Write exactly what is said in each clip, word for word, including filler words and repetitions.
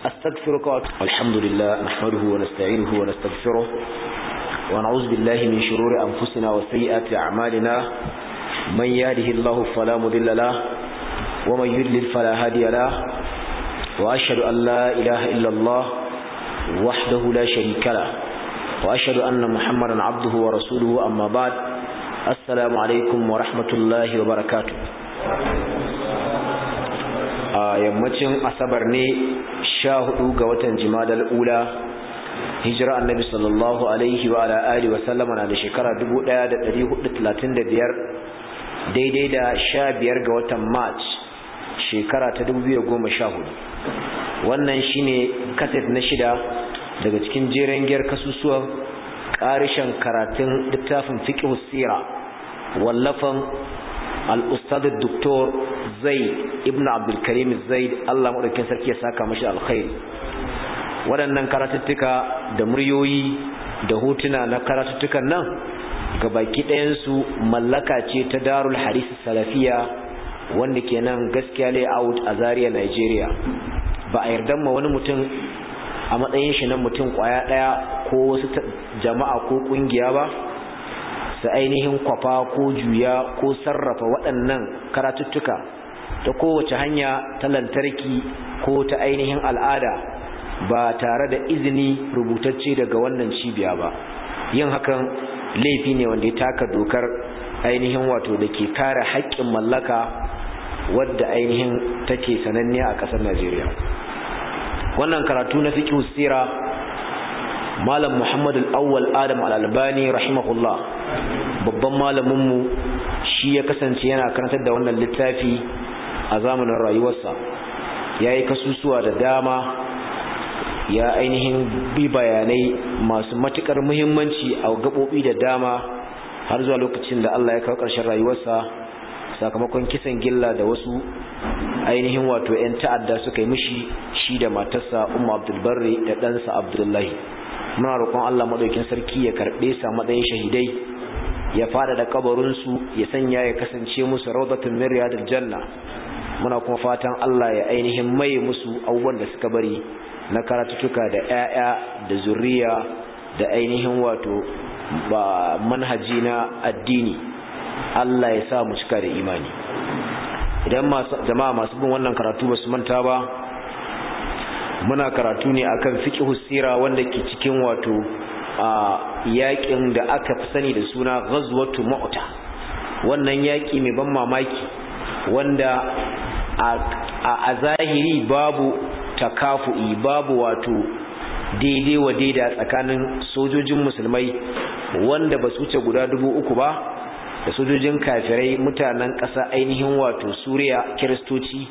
أستغفرك. الحمد لله نحمده ونستعينه ونستغفره ونعوذ بالله من شرور أنفسنا وسيئات أعمالنا من يهده الله فلا مضل له ومن يضلل فلا هادي له وأشهد أن لا إله إلا الله وحده لا شريك له وأشهد أن محمدا عبده ورسوله أما بعد السلام عليكم ورحمة الله وبركاته. a yammacin asabar ne sha hudu ga watan jimadal ula hijira annabi sallallahu alaihi wa ala alihi wa sallama na da shekara dubu ɗaya da ɗari hudu da talatin da biyar daidai da sha biyar ga watan march shekara ta dubu biyu da goma sha hudu. wannan shine kaset na shida daga cikin jeren giyar kasusuwan karishan karatun littafin fiqh sira wallafan al-ustad doktor Zaid ibn Abdul Karim Zaid Allah madaukakin sarki ya saka mashi alkhairi. waɗannan karatuttuka da muryoyi da hotuna na karatuttukan nan gabaki ɗayan su mallaka ce ta Darul Hadith Salafiya wanda ke nan gaskiya layout a Zaria Nigeria. ba a yarda ma wani mutum a matsayin shi na mutum kwaya ɗaya ko wasu jama'a ko kungiya ba su ainihin kwafa ko juya ko sarrafa waɗannan karatuttuka ta kowace hanya ta lantarki ko ta ainihin al'ada ba tare da izini rubutacce daga wannan cibiya ba. yin hakan laifi ne wanda ya taka dokar ainihin wato da ke kare haƙƙin mallaka wadda ainihin take sananne a ƙasar Najeriya. wannan karatu na fiqh sira Malam Muhammad al-Awwal Adam al-Albani rahimahullah babban malamin mu shi ya kasance yana karantar da wannan littafi a zamanin rayuwarsa. yayi kasusuwa da dama ya ainihin bi bayanai masu matukar muhimmanci a gabobi da dama har zuwa lokacin da Allah ya kawo ƙarshen rayuwarsa sakamakon kisan gilla da wasu ainihin wato ƴan ta'adda suka yi mishi shi da matarsa Ummu Abdul Barri da ɗansa Abdullahi. muna roƙon Allah madaukakin sarki ya karbe sa matsayin shahidai ya fada da kabarin su ya sanya ya kasance musu rawdatun min riyadil janna. muna kuma fatan Allah ya ainihin mai musu abubuwan da suka bari na karatutuka da ƴaƴa da zuriya da ainihin wato ba manhaji na addini. Allah ya sa mu cika da imani. idan masu jama'a masu bin wannan karatu ba su manta ba muna karatu ne akan fiqh sira wanda ke cikin wato a yakin da aka fi sani da suna ghazwatu mu'ta. wannan yaki mai ban mamaki wanda a a zahiri babu takafu'i babu wato daidai wa daida tsakanin sojojin musulmai wanda ba su wuce guda dubu uku ba da sojojin kafirai mutanen ƙasa ainihin wato Suriya Kiristoci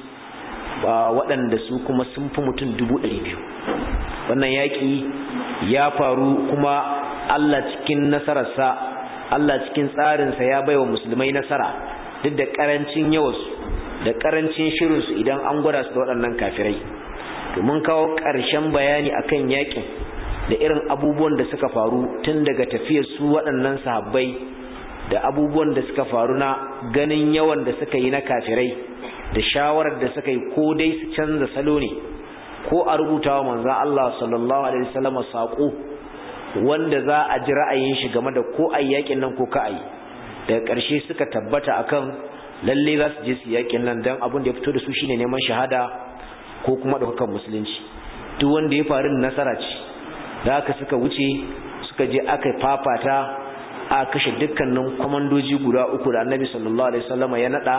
ba waɗanda su kuma sun fi mutum dubu ɗari biyu. wannan yaƙi ya faru kuma Allah cikin nasararsa Allah cikin tsarinsa ya baiwa musulmai nasara duk da ƙarancin yawansu da ƙarancin shirinsu idan an gwada su da waɗannan kafirai. to mun kawo ƙarshen bayani akan yaƙin da irin abubuwan da suka faru tun daga tafiyar su waɗannan sahabbai da abubuwan da suka faru na ganin yawan da suka yi na kafirai da shawarar da suka yi ko dai su canza salo ne ko a rubuta wa manzon Allah sallallahu alaihi wasallam sako wanda za a ji ra'ayin shi game da ko ai yakin nan ko ka ai. daga ƙarshe suka tabbata akan lalle za su je su yakin nan dan abin da ya fito da su shine neman shahada ko kuma daukan musulunci. duk wanda ya faru nasara ce da haka suka wuce suka je aka fafata a kashe dukkanin komandoji guda uku da Annabi sallallahu alaihi wasallam ya nada.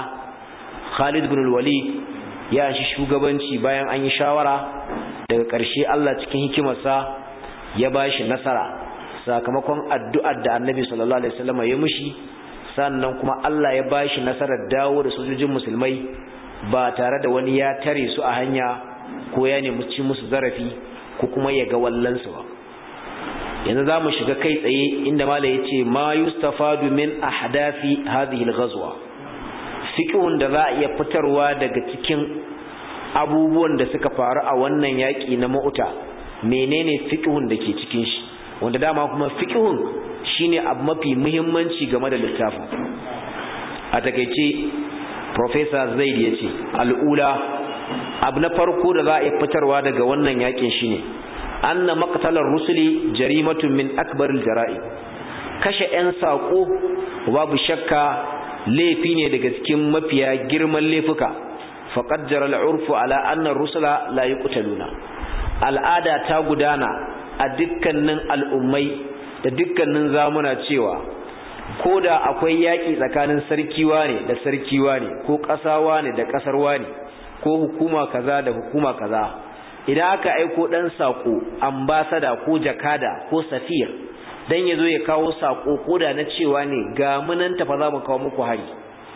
Khalid ibn al-Walid ya shi shugabanci bayan an yi shawara daga ƙarshe Allah cikin hikimarsa ya bashi nasara sakamakon addu'ar da Annabi sallallahu alaihi wasallam ya mishi. sannan kuma Allah ya bashi nasarar dawo da sojojin musulmai ba tare da wani ya tare su a hanya ko ya nemi ci musu zarafi ko kuma ya ga wallansu ba. yanzu zamu shiga kai tsaye inda malai yace ma yustafadu min ahdafi hadhihi al-ghazwa. fiqhun da za a iya fitarwa daga cikin abubuwan da suka faru a wannan yaki na Mu'ta. menene fiqhun da ke cikin shi wanda dama kuma fiqhun shine abu mafi muhimmanci game da littafin. a takeice Professor Zaid yace al-ula abu na farko da za a fitarwa daga wannan yakin shine anna maqtalar rusuli jarimatun min akbaril jara'i kashe yan sako babu shakka laifi ne daga cikin mafiya girman laifuka faqad jara al'urfu ala anna ar-rusula la yuqtaluna al'ada ta gudana a dukkanin al'ummai da dukkanin zamuna cewa koda akwai yaki tsakanin sarkiwa ne da sarkiwa ne ko kasawa ne da kasarwa ne ko hukuma kaza da hukuma kaza idan aka aiko dan sako ambassador ko jakada ko safir dan yazo ya kawo sako koda na cewa ne ga munan tafa za mu kawo muku hari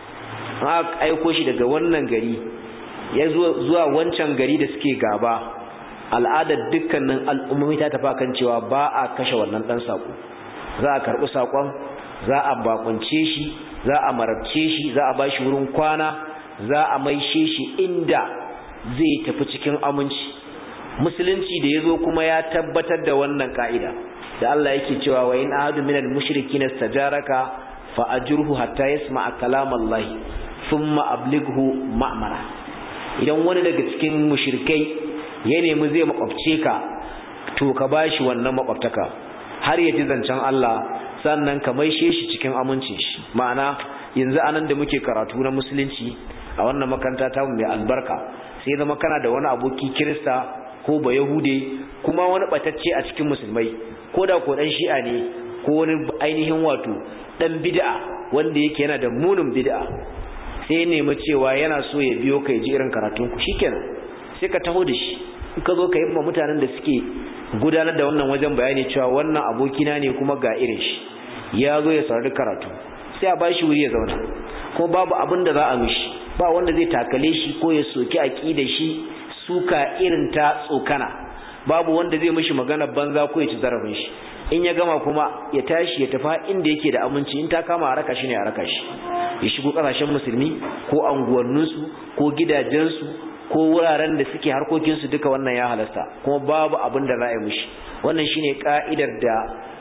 aka aiko shi daga wannan gari ya zuwa wancan gari da suke gaba al'adar dukkanin al'ummomi ta tafa kan cewa ba a kashe wannan dan sako za a karbi sakon za a bakunce shi za a marabce shi za a bashi wurin kwana za a maishe shi inda zai tafi cikin aminci musulunci da yazo kuma ya tabbatar da wannan kaida da Allah yake cewa wa in ahadu minal mushrikin istajaraka fa ajruhu hatta yasma'a kalam Allah thumma ablighu ma'mara idan wani daga cikin mushrikai ya nemi zai makwabce ka to ka bashi wannan makwabtaka har ya ji zancen Allah sannan ka maishe shi cikin amincin shi ma'ana yanzu anan da muke karatu na musulunci a wannan makaranta ta mu mai albarka sai zama kana da wani aboki Kirista ko ba Yahude kuma wani batacce a cikin musulmai ko da ko dan Shi'a ne ko wani ainihin wato dan bid'a wanda yake yana da munin bid'a sai nemi cewa yana so ya biyo kai ji irin karatun ku shikenan sai ka taho da shi in ka zo ka yi ma mutanen da suke gudanar da wannan wajen bayani cewa wannan abokina ne kuma ga irin shi ya zo ya saurari karatu sai a bashi wuri ya zauna ko babu abin da za a mishi ba wanda zai takale shi ko ya soki aqida shi suka irin ta tsokana babu wanda zai mishi magana banza ko ya ci zarafin shi in ya gama kuma ya tashi ya tafi inda yake da aminci in ta kama a raka shi ne a raka shi ya shigo kasashen musulmi ko anguwanninsu ko gidajensu ko wuraren da suke harkokinsu duka wannan ya halasta kuma babu abin da za a yi mishi wannan shine ka'idar da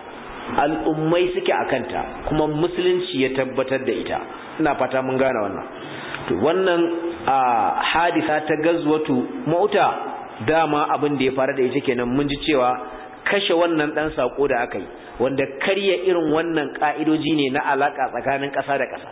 al'ummai suke akanta kuma musulunci ya tabbatar da ita ina fata mun gane wannan to wannan hadisa ta gazwatu mauta dama abin da ya fara da ita kenan mun ji cewa kashe wannan dan sako da aka yi wanda karya irin wannan ka'idoji ne na alaka tsakanin ƙasa da ƙasa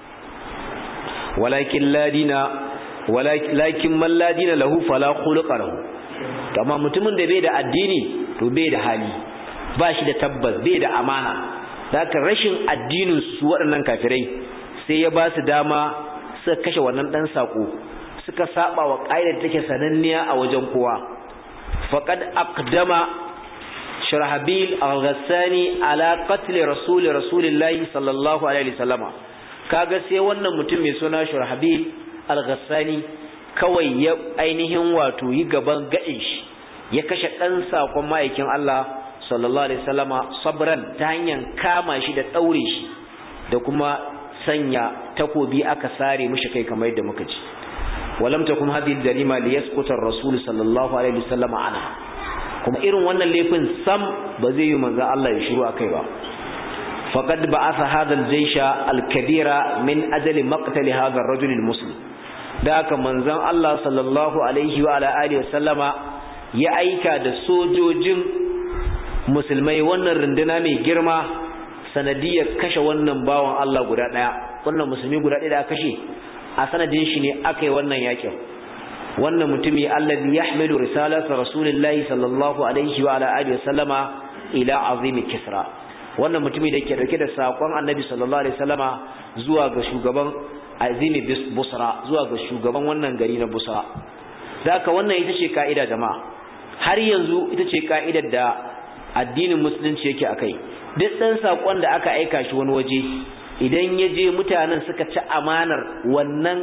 walakin ladina walakin man ladina lahu fala khuluqa lahu amma mutumin da bai da addini to bai da hali ba shi da tabbas bai da amana haka rashin addinin su waɗannan kafirai sai ya ba su dama suka kashe wannan dan sako suka saba wa ƙa'idar take sananniya a wajen kowa faqad aqdama shurahbil al-ghassani ala qatl rasul rasulillahi sallallahu alaihi wasallama kaga sai wannan mutum mai suna shurahbil al-ghassani kawai ya ainihin wato yi gaban gadin shi ya kashe dan sakon ma'aikin Allah sallallahu alaihi wasallama sabran ta hanyar kama shi da daure shi da kuma sanya takobi aka sare mishi kai kamar yadda muka ji walam takum hadhihi al-jarima liyasquta ar-rasul sallallahu alaihi wasallama ana kuma irin wannan laifin sam ba zai yi manzo Allah ya shiru akai ba faqad ba'atha hadha al-jaysha al-kabira min ajli maqtali hadha ar-rajul al-muslim da haka manzon Allah sallallahu alaihi wa ala alihi wasallama ya aika da sojojin musulmai wannan runduna mai girma sanadiyar kashe wannan bawan Allah guda daya wannan musulmi guda daya da kashe a sanadin shi ne akai wannan yakin wannan mutumi alladhi yahmilu risalata rasulillahi sallallahu alaihi wa ala alihi wasallama ila azimi kisra wannan mutumi da ke dauke da sakon annabi sallallahu alaihi wasallama zuwa ga shugaban azimi busra zuwa ga shugaban wannan gari na busra zaka wannan ita ce kaida jama'a har yanzu ita ce kaidar da addinin musulunci yake akai duk dan sakon da aka aika shi wani waje idan ya je mutanen suka ci amanar wannan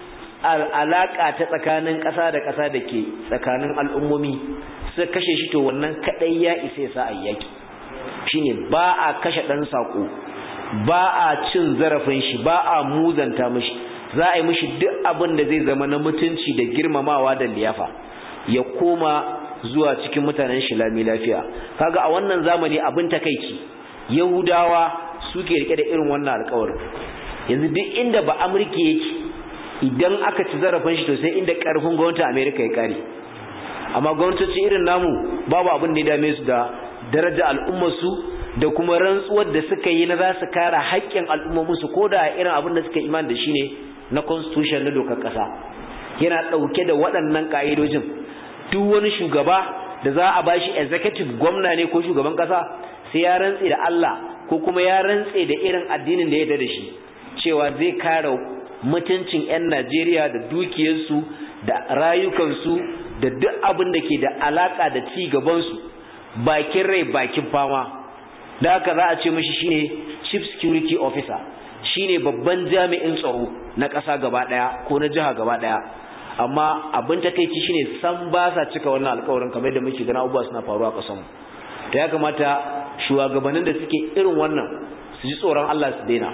alaka ta tsakanin ƙasa da ƙasa da ke tsakanin al'ummomi suka kashe shi to wannan kadai ya isa ya sa ayyaki shine ba a kashe dan sako ba a cin zarafin shi ba a muzanta mishi za a yi mishi duk abin da zai zama na mutunci da girmamawa da liyafa ya koma zuwa cikin mutanen shi lami lafiya kaga a wannan zamani abin takeici yahudawa suke rike da irin wannan alƙawarin yanzu duk inda ba amurke yake idan aka ci zarafin shi to sai inda karfin gwamnatin America ya kare amma gwamnatoci irin namu babu abin da ya dame su da daraja al'ummar su da kuma rantsuwar da suka yi na za su kare haƙƙin al'ummomin su koda irin abin da suka imani da shi ne na constitution na dokar ƙasa yana ɗauke da waɗannan ƙa'idojin duk wani shugaba da za a bashi executive gwamna ne ko shugaban ƙasa sai ya rantse da Allah ko kuma ya rantse da irin addinin da ya yarda da shi cewa zai kare mutuncin 'yan Najeriya da dukiyarsu da rayukansu da duk abin da ke da alaka da ci gabansu bakin rai bakin fama da haka za a ce mishi shine chief security officer shine babban jami'in tsaro na ƙasa gaba ɗaya ko na jiha gaba ɗaya amma abin takeici shine san ba sa cika wannan alƙawarin kamar da muke gana abubuwa suna faruwa a ƙasarmu to ya kamata shugabannin da suke irin wannan su ji tsoron Allah su daina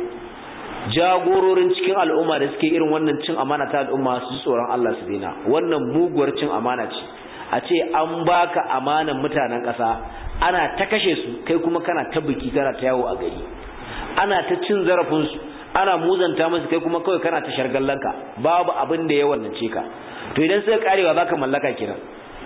jagororin cikin al'umma da suke irin wannan cin amana ta al'umma su ji tsoron Allah su daina wannan muguwar cin amana ce a ce an baka amanan mutanen ƙasa ana ta kashe su kai kuma kana ta biki kana ta yawo a gari ana ta cin zarafin su ana muzanta musu kai kuma kawai kana ta shargallanka babu abin da ya wallace ka to idan suka karewa baka mallaka kiran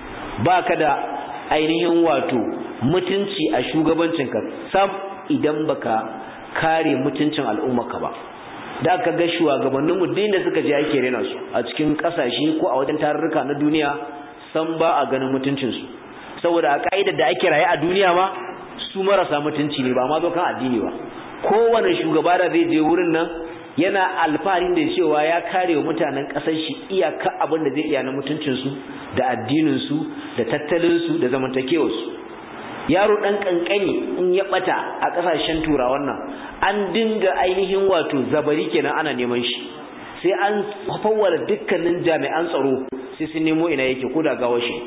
baka da ainihin wato mutunci a shugabancinka sab idan baka kare mutuncin al'ummarka ba da aka ga shugabanninmu din da suka je ake rena su a cikin kasashe ko a wajen tarurruka na duniya san ba a ganin mutuncin su saboda a kaidar da ake raye a duniya ma su marasa mutunci ne ba ma zo kan addini ba kowane shugaba da zai je wurin nan yana alfaharin da cewa ya kare wa mutanen kasar shi iyaka abin da zai iya na mutuncin su da addinin su da tattalin su da zamantakewar su yaro dan kankani in ya bata a kasashen turawan nan an dinga ainihin wato zabari kenan ana neman shi sai an fawwala dukkanin jami'an tsaro sai sun nemo ina yake ko da gawar shi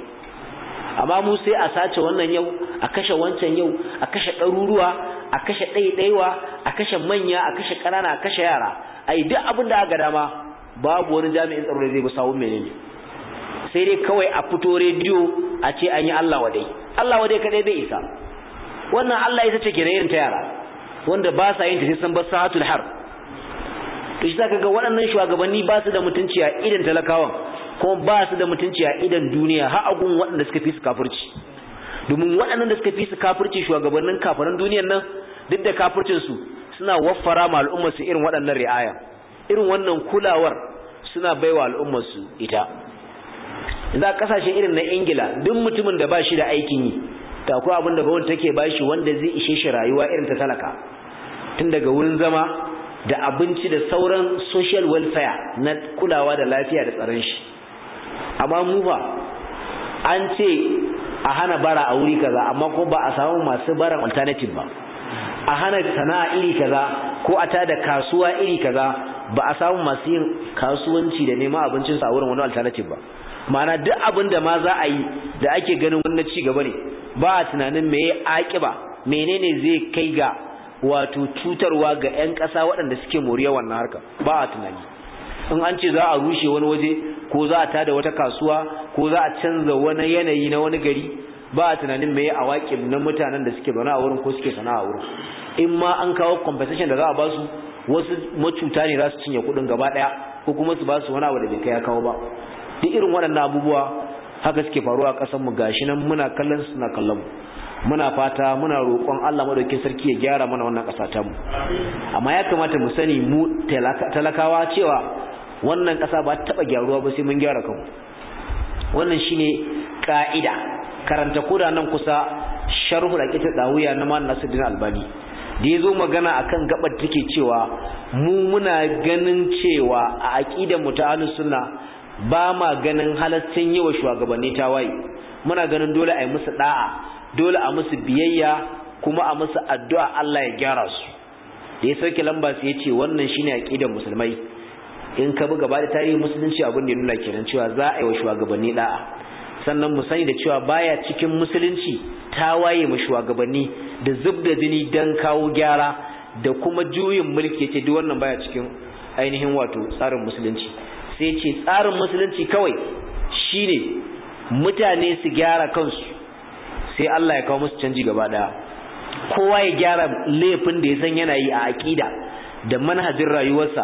amma mu sai a sace wannan yau a kashe wancan yau a kashe ɗaruruwa a kashe ɗaiɗaiwa a kashe manya a kashe ƙanana a kashe yara ai duk abin da aka dama babu wani jami'in tsaro da zai bi sawun menene sai dai kawai a fito rediyo a ce an yi Allah wadai Allah wadai kadai bai isa wannan Allah ita ce kenan irin ta yara wanda ba sa yin ta sai san ba sahatul har to shi zaka ga waɗannan shugabanni ba su da mutunci a idan talakawan kuma ba su da mutunci a idan duniya har agun waɗanda suka fi su kafirci domin waɗannan da suka fi su kafirci shugabannin kafiran duniyar nan duk da kafircin su suna waffara ma al'ummar su irin waɗannan ri'aya irin wannan kulawar suna baiwa al'ummar su ita za kasashe irin na Ingila duk mutumin da ba shi da aikin yi ta akwai abin da gwamnati take bashi wanda zai ishe shi rayuwa irin ta talaka tun daga wurin zama da abinci da sauran social welfare na kulawa da lafiya da tsaron shi amma mu fa an ce a hana bara a wuri kaza amma ko ba a samu masu baran alternative ba a hana sana'a iri kaza ko a tada kasuwa iri kaza ba a samu masu yin kasuwanci da neman abincin sa a wurin wani alternative ba ma'ana duk abin da ma za a yi da ake ganin wannan ci gaba ne ba a tunanin me ya akiba menene zai kai ga wato cutarwa ga 'yan ƙasa waɗanda suke moriya wannan harka ba a tunani in an ce za a rushe wani waje ko za a tada wata kasuwa ko za a canza wani yanayi na wani gari ba a tunanin me ya awaki na mutanen da suke zaune a wurin ko suke sana'a a wurin in ma an kawo compensation da za a ba su wasu macuta ne za su cinye kuɗin gaba ɗaya ko kuma su ba su wani abu da bai kai ya kawo ba duk irin waɗannan abubuwa haka suke faruwa a ƙasar mu gashi nan muna kallon suna kallon mu muna fata muna roƙon Allah madaukakin sarki ya gyara mana wannan ƙasa ta mu amma ya kamata mu sani mu talakawa cewa wannan ƙasa ba ta taba gyaruwa ba sai mun gyara kanmu wannan shine ka'ida karanta koda nan kusa sharhu da kita dawiya na Malam Nasiruddin Albani da yazo magana akan gabar take cewa mu muna ganin cewa a aqidar mu ta ahlus sunna ba ma ganin halaccin yawa shugabanni tawaye muna ganin dole a yi musu da'a dole a musu biyayya kuma a musu addu'a Allah ya gyara su da ya sauke lamba sai ya ce wannan shine aqidar musulmai in ka bi gaba da tarihin musulunci abin da ya nuna kenan cewa za a yi wa shugabanni da'a sannan mu sani da cewa baya cikin musulunci tawaye mu shugabanni da zubda jini dan kawo gyara da kuma juyin mulki yace duk wannan baya cikin ainihin wato tsarin musulunci sai ce tsarin musulunci kawai shine mutane su gyara kansu sai Allah ya kawo musu canji gaba daya kowa ya gyara laifin da ya san yana yi a aqida da manhajin rayuwarsa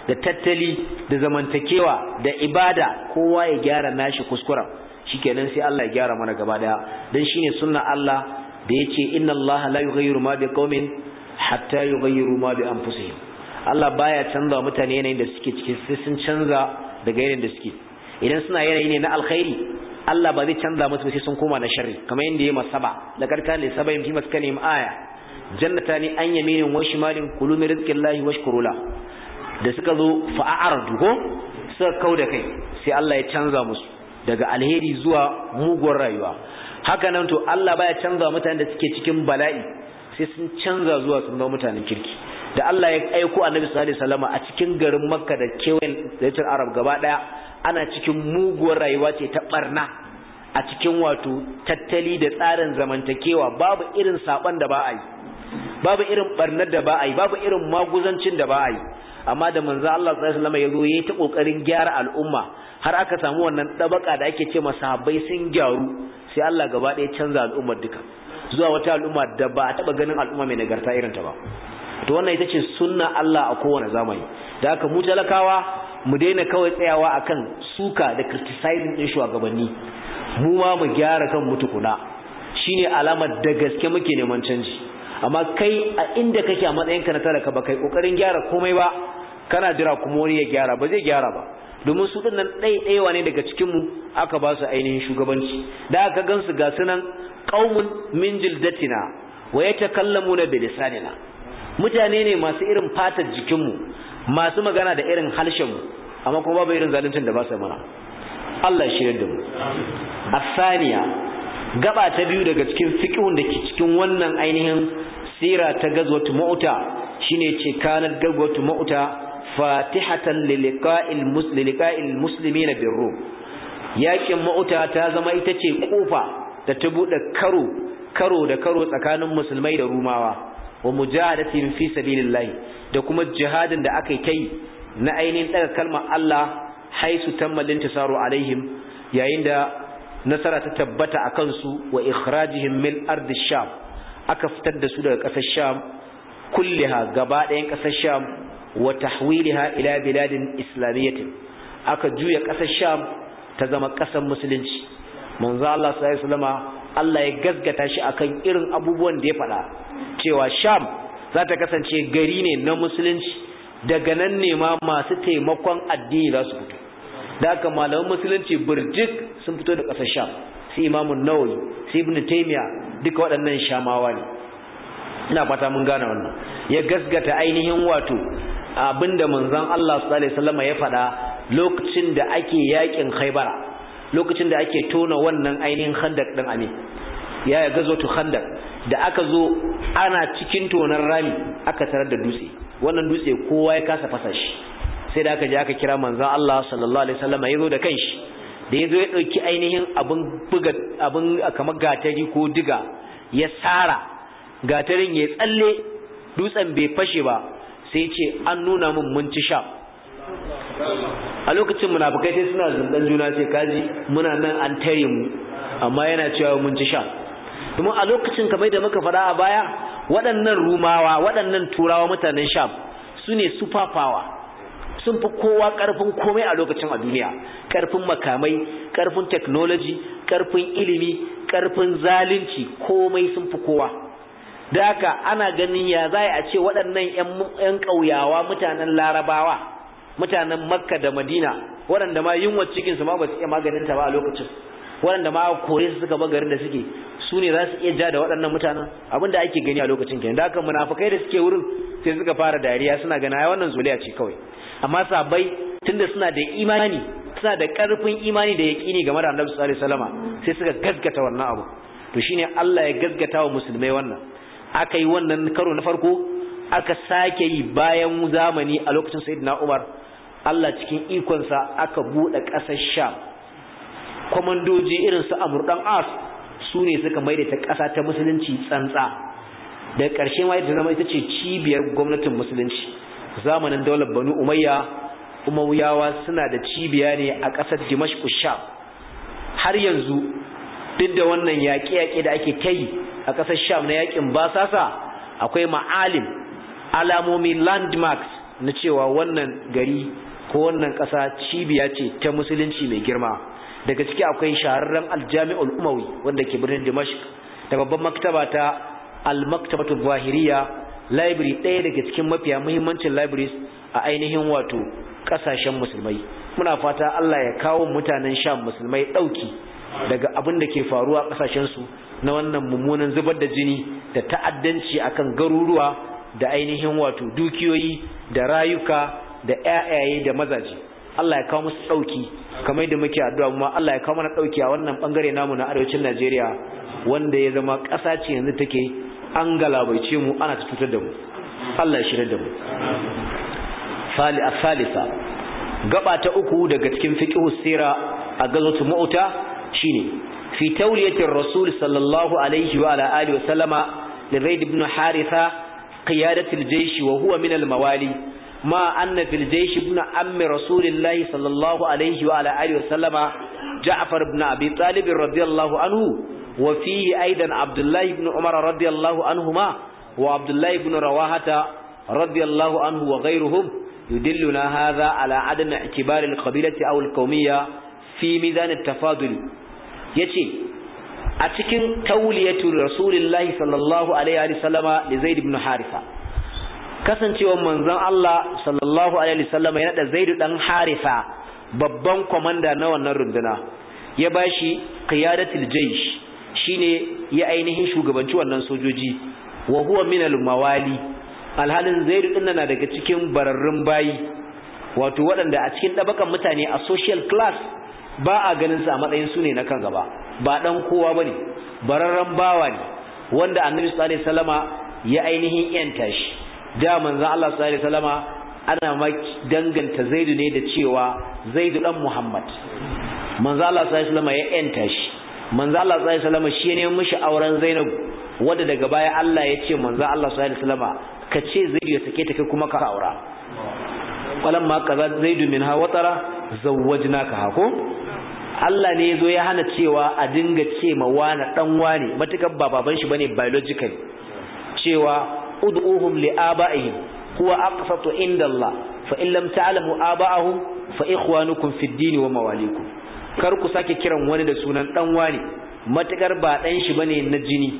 da tattali da zamantakewa da ibada kowa ya gyara nashi kuskuren shikenan sai Allah ya gyara mana gaba daya dan shine sunnar Allah da yace inna Allah la yughayyiru ma biqaumin hatta yughayyiru ma bi anfusihim Allah baya canza mutane yanayin da suke ciki sai sun canza daga yanayin da suke idan suna yanayi ne na alkhairi Allah ba zai canza musu sai sun koma na sharri kamar yanda yayi masaba la karkan li sabayin fi maskanim aya jannatani an yaminin wa shimalin kulu min rizqillahi washkuru la da suka zo fa'aradu ko suka kauda kai sai Allah ya canza musu daga alheri zuwa mugun rayuwa haka nan to Allah baya canza mutanen da suke cikin bala'i sai sun canza zuwa sun zama mutanen kirki da Allah ya aiko Annabi sallallahu alaihi wasallam a cikin garin Makka da kewayen Zaitul Arab gaba daya ana cikin muguwar rayuwa ce ta barna a cikin wato tattali da tsarin zamantakewa babu irin saban da ba a yi babu irin barnar da ba a yi babu irin maguzancin da ba a yi amma da manzo Allah sallallahu alaihi wasallam ya zo yayi ta kokarin gyara al'umma har aka samu wannan dabaka da ake ce masahabai sun gyaru sai Allah gaba ɗaya canza al'ummar duka zuwa wata al'umma da ba a taba ganin al'umma mai nagarta irin ta ba to wannan ita ce sunna Allah a kowane zamani da haka mu talakawa mu daina kawai tsayawa akan suka da criticizing din shugabanni mu ma mu gyara kan mu tukuna shine alamar da gaske muke neman canji amma kai a inda kake a matsayinka na talaka ba kai kokarin gyara komai ba kana jira kuma wani ya gyara ba zai gyara ba domin su dinnan ɗaiɗaiwa ne daga cikin mu aka ba su ainihin shugabanci da aka gansu ga sunan qaumun min jildatina wa yatakallamuna bi lisanina mutane ne masu irin fatar jikin mu masu magana da irin halshen mu amma kuma babu irin zaluncin da ba su mana Allah ya shirye da mu asaniya gaba ta biyu daga cikin fiqhun da ke cikin wannan ainihin sira ta gazwatu mu'ta shine ce kanat gazwatu mu'ta fatihatan liliqa'il muslimil muslimina birrum yakin mu'ta ta zama ita ce kofa da ta bude karo karo da karo tsakanin musulmai da rumawa wa mujahadatin fi sabilillah da kuma jihadin da aka yi kai na ainihin daga kalmar Allah haisu tammalin tasaru alaihim yayin da nasara ta tabbata a kansu wa ikhrajihim min ardi sham aka fitar da su daga ƙasar sham kulliha gaba ɗayan ƙasar sham wa tahwiliha ila biladin islamiyyatin aka juya ƙasar sham ta zama ƙasar musulunci manzo Allah sallallahu alaihi wasallama Allah ya gaskata shi akan irin abubuwan da ya faɗa cewa sham za ta kasance gari ne na musulunci daga nan ne ma masu taimakon addini za su fito da haka malaman musulunci burjik sun fito da ƙasar sham sai imamun nawawi sai ibn taymiya duka waɗannan shamawa ne ina fata mun gane wannan ya gasgata ainihin wato abinda manzon Allah sallallahu alaihi wasallam ya faɗa lokacin da ake yakin Khaibara lokacin da ake tona wannan ainihin khandak din amin ya gazo to khandak da aka zo ana cikin tonar rami aka tarar da dutse wannan dutse kowa ya kasa fasa shi sai da aka je aka kira manzon Allah sallallahu alaihi wasallam yazo da kanshi da yazo ya dauki ainihin abun buga abun kamar gatari ko diga ya sara gatarin ya tsalle dutsen bai fashe ba sai ce an nuna min mun ci sha a lokacin munafikai sai suna zundan juna sai kaji muna nan an tare mu amma yana cewa mun ci sha kuma a lokacin kamar da muka fada a baya waɗannan rumawa waɗannan turawa mutanen sham sune super power sun fi kowa ƙarfin komai a lokacin a duniya ƙarfin makamai ƙarfin technology ƙarfin ilimi ƙarfin zalunci komai sun fi kowa da haka ana ganin ya za a ce waɗannan 'yan ƙauyawa mutanen larabawa mutanen makka da madina waɗanda ma yunwa cikinsu ma ba su iya maganinta ba a lokacin waɗanda ma kore su suka ba garin da suke su ne za su iya ja da waɗannan mutanen abinda ake gani a lokacin kenan da haka munafukai da suke wurin sai suka fara dariya suna gana ai wannan zuliya ce kawai amma sabai tunda suna da imani suna da ƙarfin imani da yaƙini game da Annabi sallallahu alaihi wasallama sai suka gaskata wannan abu to shine Allah ya gaskata wa musulmai wannan aka yi wannan karo na farko aka sake yi bayan zamani a lokacin Sayyidina Umar Allah cikin ikonsa aka bude ƙasar Sham komandoji irin su Amr dan As su ne suka maida ta ƙasa ta musulunci tsantsa da ƙarshe ma ita zama ita ce cibiyar gwamnatin musulunci zamanin daular Banu Umayya Umayyawa suna da cibiya ne a ƙasar Dimashq Sham har yanzu duk da wannan yaƙe-yaƙe da ake kai a ƙasar Sham na yaƙin basasa akwai ma'alim alamomi landmarks na cewa wannan gari ko wannan ƙasa cibiya ce ta musulunci mai girma. Daga ciki akwai shahararren aljami'ul umawi wanda ke birnin Dimashq da babban maktaba ta al-maktabatu zahiriya, library ɗaya daga cikin mafiya muhimmancin libraries a ainihin wato ƙasashen musulmai. Muna fata Allah ya kawo mutanen Sham musulmai ɗauki daga abin da ke faruwa ƙasashen su na wannan mummunan zubar da jini da ta'addanci akan garuruwa da ainihin wato dukiyoyi da rayuka da ƴaƴaye da mazaje. Allah ya kawo musu dauki kamar yadda muke addu'a kuma Allah ya kawo mana dauki a wannan bangare namu na arewacin Najeriya wanda ya zama ƙasa ce yanzu take an galabaice mu ana tutar da mu. Allah ya shirye da mu. Fali as-salisa gaba ta uku daga cikin fiqhus sira a gazatu Mu'ta shine fi tawliyatir rasul sallallahu alaihi wa ala alihi wa sallama li Zaid ibn Haritha qiyadatil jaysh wa huwa min al-mawali ما أن في الجيش ابن أم رسول الله صلى الله عليه وعلى آله وسلم جعفر بن أبي طالب رضي الله عنه وفيه أيضا عبد الله بن عمر رضي الله عنهما وعبد الله بن رواحة رضي الله عنه وغيرهم يدلنا هذا على عدم اعتبار القبيلة أو القومية في ميزان التفاضل يتي أتكن تولية رسول الله صلى الله عليه وسلم لزيد بن حارثة kasancewar manzon Allah sallallahu alaihi wasallam ya nada Zaid dan Haritha babban komanda na wannan runduna ya bashi qiyadatul jaysh shine ya ainihin shugabanci wannan sojoji wa huwa min al-mawali alhalin Zaid din na daga cikin bararrun bayi wato waɗanda a cikin dabakan mutane a social class ba a ganin sa a matsayin su ne na kan gaba ba dan kowa bane bararran bawa ne wanda Annabi sallallahu alaihi wasallama ya ainihin yanta shi da manzon Allah sallallahu alaihi wasallama ana ma danganta Zaid ne da cewa Zaid dan Muhammad manzon Allah sallallahu alaihi wasallama ya enta shi manzon Allah sallallahu alaihi wasallama shi ne mishi auren Zainab wanda daga baya Allah ya ce manzon Allah sallallahu alaihi wasallama ka ce Zaid ya sake ta kai kuma ka aura walamma kaza Zaid minha watara zawwajnaka hako Allah ne yazo ya hana cewa a dinga ce ma wani dan wani matukar ba baban shi bane biologically cewa ud'uhum li'aba'ihim huwa aqsatu inda Allah fa in lam ta'lamu aba'ahum fa ikhwanukum fid din wa mawalikum kar ku sake kiran wani da sunan dan wani matakar ba dan shi bane na jini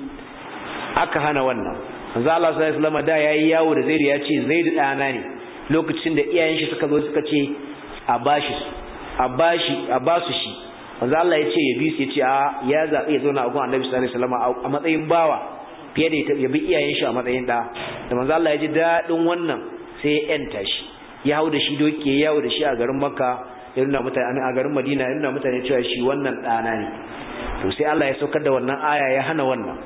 aka hana wannan manzo Allah sallallahu alaihi wasallam da yayi yawo da Zaid ya ce Zaid dana ne lokacin da iyayen shi suka zo suka ce a bashi a bashi a basu shi manzo Allah ya ce ya bi su ya ce a ya zabi ya zauna a gun Annabi sallallahu alaihi wasallam a matsayin bawa fiye da ya bi iyayen shi a matsayin da da manzo Allah ya ji dadin wannan sai ya yanta shi ya hau da shi doke ya yawo da shi a garin Makka ya nuna mutane a garin Madina ya nuna mutane cewa shi wannan dana ne to sai Allah ya saukar da wannan aya ya hana wannan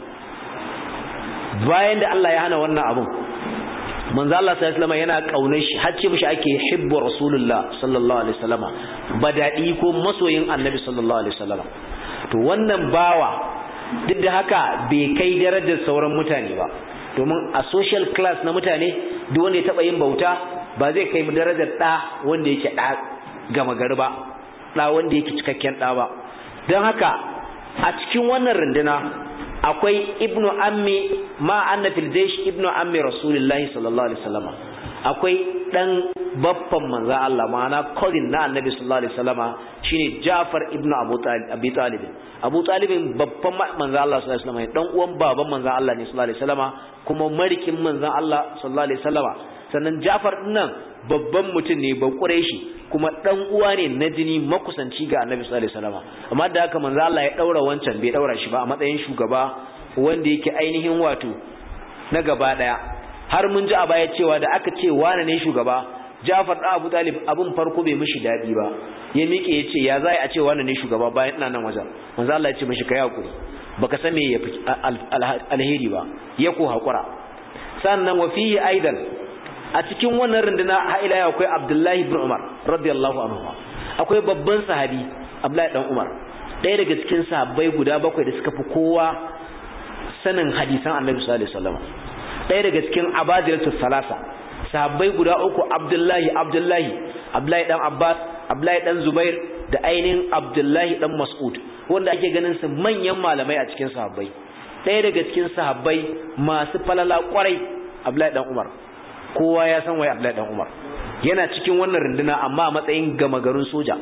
bayan da Allah ya hana wannan abun manzo Allah sallallahu alaihi wasallam yana kaunar shi har ce mishi ake hibbu rasulullah sallallahu alaihi wasallam badadi ko masoyin annabi sallallahu alaihi wasallam to wannan bawa duk da haka bai kai darajar sauran mutane ba domin a social class na mutane duk wanda ya taba yin bauta ba zai kai darajar da wanda yake da gama gari ba da wanda yake cikakken da ba don haka a cikin wannan runduna akwai ibnu ammi ma anna fil jaysh ibnu ammi rasulullahi sallallahu alaihi wasallam akwai dan baffan manzo Allah ma'ana cousin na annabi sallallahu alaihi wasallam shine Ja'far ibnu Abu Talib Abi Talib Abu Talib babban manzo Allah sallallahu alaihi wasallam dan uwan baban manzo Allah ne sallallahu alaihi wasallam kuma marikin manzo Allah sallallahu alaihi wasallam sannan Ja'far dinnan babban mutum ne ba Quraishi kuma dan uwa ne na jini makusanci ga Annabi sallallahu alaihi wasallam amma da haka manzo Allah ya daura wancan bai daura shi ba a matsayin shugaba wanda yake ainihin wato na gaba daya har mun ji a baya cewa da aka ce wane ne shugaba Ja'far da Abu Talib abun farko bai mishi dadi ba ya miƙe yace ya zai a ce wane ne shugaba bayan ina nan wajen manzo Allah ya ce mishi kai hakuri baka san me yafi alheri ba ya ko hakura sannan wa fihi aidan a cikin wannan runduna ha ila yau akwai Abdullahi ibn Umar radiyallahu anhu akwai babban sahabi Abdullahi dan Umar ɗaya daga cikin sahabbai guda bakwai da suka fi kowa sanin hadisan Annabi sallallahu alaihi wasallam ɗaya daga cikin abadilatus salasa sahabbai guda uku Abdullahi Abdullahi Abdullahi dan Abbas Abdullahi dan Zubair da ainihin Abdullahi dan Mas'ud wanda ake ganin su manyan malamai a cikin sahabbai ɗaya daga cikin sahabbai masu falala kwarai Abdullahi dan Umar kowa ya san waye Abdullahi dan Umar yana cikin wannan runduna amma a matsayin gama garin soja.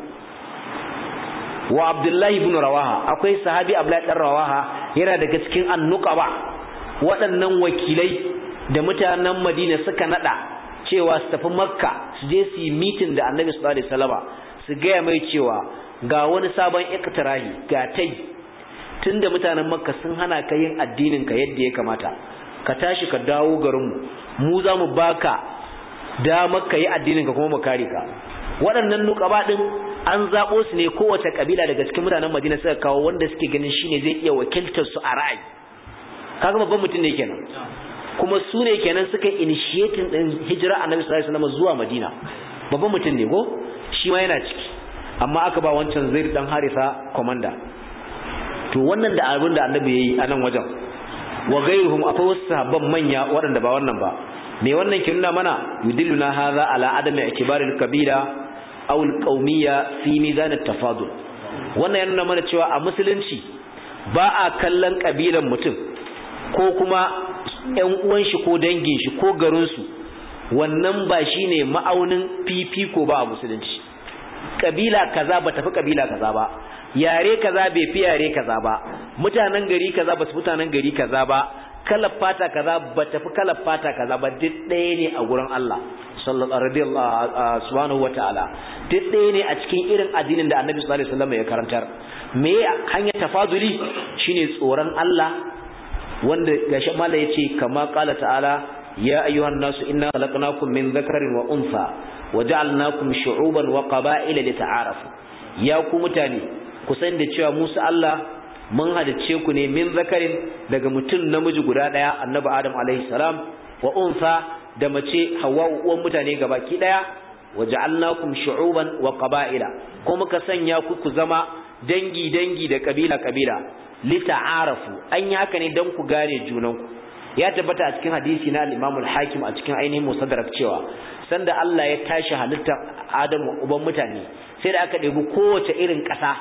Wa Abdullahi ibn Rawaha akwai sahabi Abdullahi dan Rawaha yana daga cikin annuqaba waɗannan wakilai da mutanen Madina suka nada cewa su tafi Makka su je su yi meeting da Annabi sallallahu alaihi wasallama su ga mai cewa ga wani sabon iktirahi ga tai tunda mutanen Makka sun hana ka yin addinin ka yadda ya kamata ka tashi ka dawo garin mu mu za mu baka damar ka yi addinin ka kuma mu kare ka. Waɗannan nuqaba din an zabo su ne kowace kabila daga cikin mutanen Madina suka kawo wanda suke ganin shine zai iya wakiltar su a ra'ayi. Kaga babban mutum ne kenan. Kuma su ne kenan suka initiating din hijira Annabi sallallahu alaihi wasallam zuwa Madina. Babban mutum ne ko shi ma yana ciki. Amma aka ba wancan Zaid dan Harisa commander. To wannan da abin da Annabi yayi a nan wajen. Wa ghayruhum akwai wasu sahabban manya waɗanda ba wannan ba. Me wannan ke nuna mana yudilluna hadha ala adami i'tibaril kabila aw alqawmiyya fi mizan at-tafadul. Wannan yana nuna mana cewa a musulunci ba a kallon kabilan mutum ko kuma ƴan uwan shi ko dangin shi ko garin su, wannan ba shine ma'aunin fifiko ba a musulunci. Kabila kaza ba tafi kabila kaza ba, yare kaza bai fi yare kaza ba, mutanen gari kaza ba su mutanen gari kaza ba, kalar fata kaza ba tafi kalar fata kaza ba, duk ɗaya ne a gurin Allah sallallahu subhanahu wataala, duk ɗaya ne a cikin irin addinin da Annabi sallallahu alaihi wasallam ya karantar. Me hanyar tafaduli shine tsoron Allah, wanda gashi mala yace kama qala ta'ala ya ayyuhan nasu inna khalaqnakum min dhakarin wa untha waja'alnakum shu'uban wa qaba'ila lita'arafu. Ya ku mutane ku san da cewa Musa Allah mun halice ku ne min zakarin daga mutum namiji guda daya Annabi Adam alaihi salam wa untha da mace Hawwa uwan mutane gabaki daya waja'alnakum shu'uban wa qaba'ila ko muka sanya ku ku zama dangi dangi da kabila kabila lita'arafu. an yi haka ne dan ku gane junanku. Ya tabbata a cikin hadisi na al-Imam al-Hakim a cikin ainihin Musaddarak cewa sanda Allah ya tashi halittar Adam uban mutane sai da aka ɗebi kowace irin ƙasa,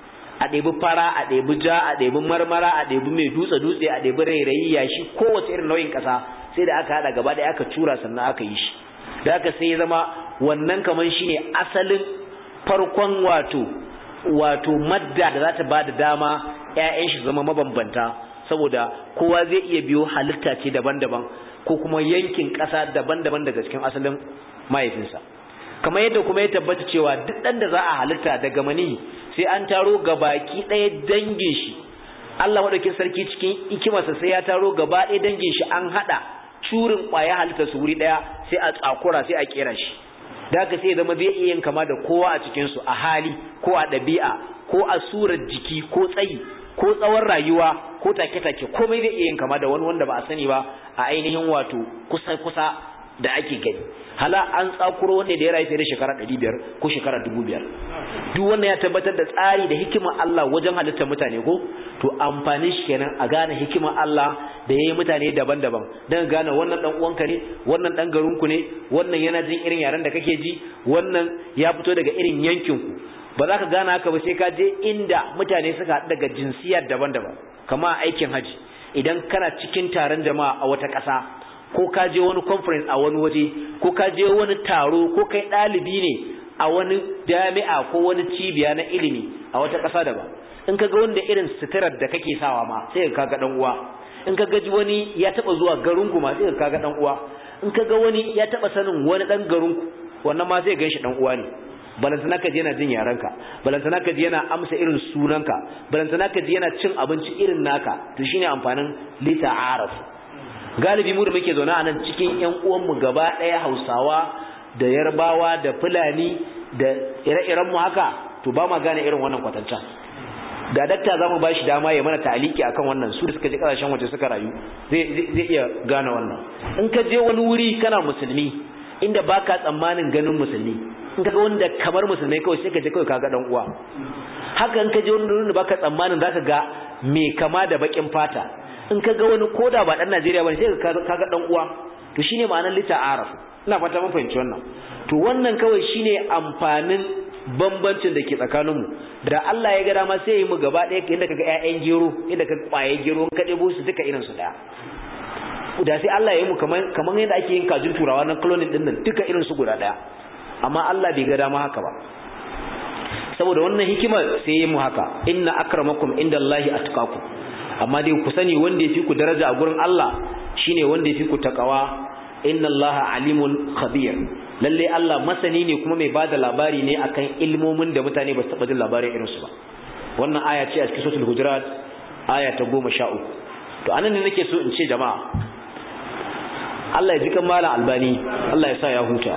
a ɗebi fara, a ɗebi ja, a ɗebi marmara, a ɗebi mai dutse-dutse, a ɗebi rairayi, yashi, kowace irin nau'in ƙasa sai da aka haɗa gaba ɗaya aka tura sannan aka yi shi. Da aka sai ya zama wannan kaman shine asalin farkon wato wato madda da za ta ba da dama ƴaƴan shi zama mabambanta, saboda kowa zai iya biyo halitta ce daban-daban ko kuma yankin ƙasa daban-daban daga cikin asalin mahaifinsa. Kamar yadda kuma ya tabbata cewa duk ɗan da za a halitta daga mani sai an taro gabaki ɗaya dangin shi. Allah madaukakin sarki cikin hikimarsa sai ya taro gaba ɗaya dangin shi an haɗa curin ƙwaya halitta su wuri ɗaya sai a tsakura sai a kera shi. Da haka sai ya zama zai iya yin kama da kowa a cikin su a hali ko a ɗabi'a ko a surar jiki ko tsayi ko tsawon rayuwa ko take-take, komai zai iya yin kama da wani wanda ba a sani ba a ainihin wato kusa-kusa da ake gani. Hala an tsakuro wanda da ya rayu da shekara ɗari biyar ko shekara dubu biyar. Duk wannan ya tabbatar da tsari da hikimar Allah wajen halittar mutane ko to amfanin shi kenan a gane hikimar Allah da yayi mutane daban-daban, dan gane wannan dan uwanka ne, wannan dan garinku ne, wannan yana jin irin yaren da kake ji, wannan ya fito daga irin yankin ku. Ba za ka gane haka ba sai ka je inda mutane suka haɗu daga jinsiyar daban-daban. Kama aikin haji, idan kana cikin taron jama'a a wata ƙasa, ko ka je wani conference a wani waje, ko ka je wani taro, ko kai ɗalibi ne a wani jami'a ko wani cibiya na ilimi a wata ƙasa daban, in ka ga wanda irin suturar da kake sawa ma sai ka ga dan uwa. In ka ga wani ya taba zuwa garinku ma sai ka ga dan uwa. In ka ga wani ya taba sanin wani dan garinku, wannan ma sai ga shi dan uwa ne. Balantana ka ji yana jin yaranka, balantana ka ji yana amsa irin sunanka, balantana ka ji yana cin abinci irin naka. To shine amfanin lita'aruf. Galibi mu da muke zaune a nan cikin ƴan uwanmu gaba ɗaya Hausawa da Yarbawa da Fulani da ire-iren mu haka, to ba ma gane irin wannan kwatancan. Da dakta zamu bashi dama ya mana ta'aliki akan wannan, su da suka je kasashen waje suka rayu zai zai iya gane wannan. In ka je wani wuri kana musulmi inda baka tsammanin ganin musulmi, in kaga wanda kamar musulmai kawai sai ka je kawai kaga dan uwa. Haka in ka je wani wurin da baka tsammanin zaka ga me kama da bakin fata, in kaga wani koda ba dan Najeriya bane sai ka kaga dan uwa. To shine ma'anar lita'aruf. Ina fata mun fahimci wannan. To wannan kawai shine amfanin bambancin da ke tsakaninmu. Da Allah ya ga dama sai ya yi mu gaba ɗaya inda kaga ƴaƴan gero, inda kaga ƙwaye gero, ka ɗebo su duka irin su daya. da sai Allah ya yi mu kaman kaman yadda ake yin kajin turawa nan cloning din nan duka irin su guda daya amma Allah bai ga dama haka ba saboda wannan hikimar sai ya yi mu haka inna akramakum indallahi atqakum amma dai ku sani wanda yafi ku daraja a gurin Allah shine wanda yafi ku takawa innallaha alimun khabir lalle Allah masani ne kuma mai bada labari ne akan ilmomin da mutane ba su taba jin labarin irin su ba wannan aya ce a cikin suratul hujurat aya ta goma sha uku to anan ne nake so in ce jama'a Allah ya ji kan malam albani Allah ya sa ya huta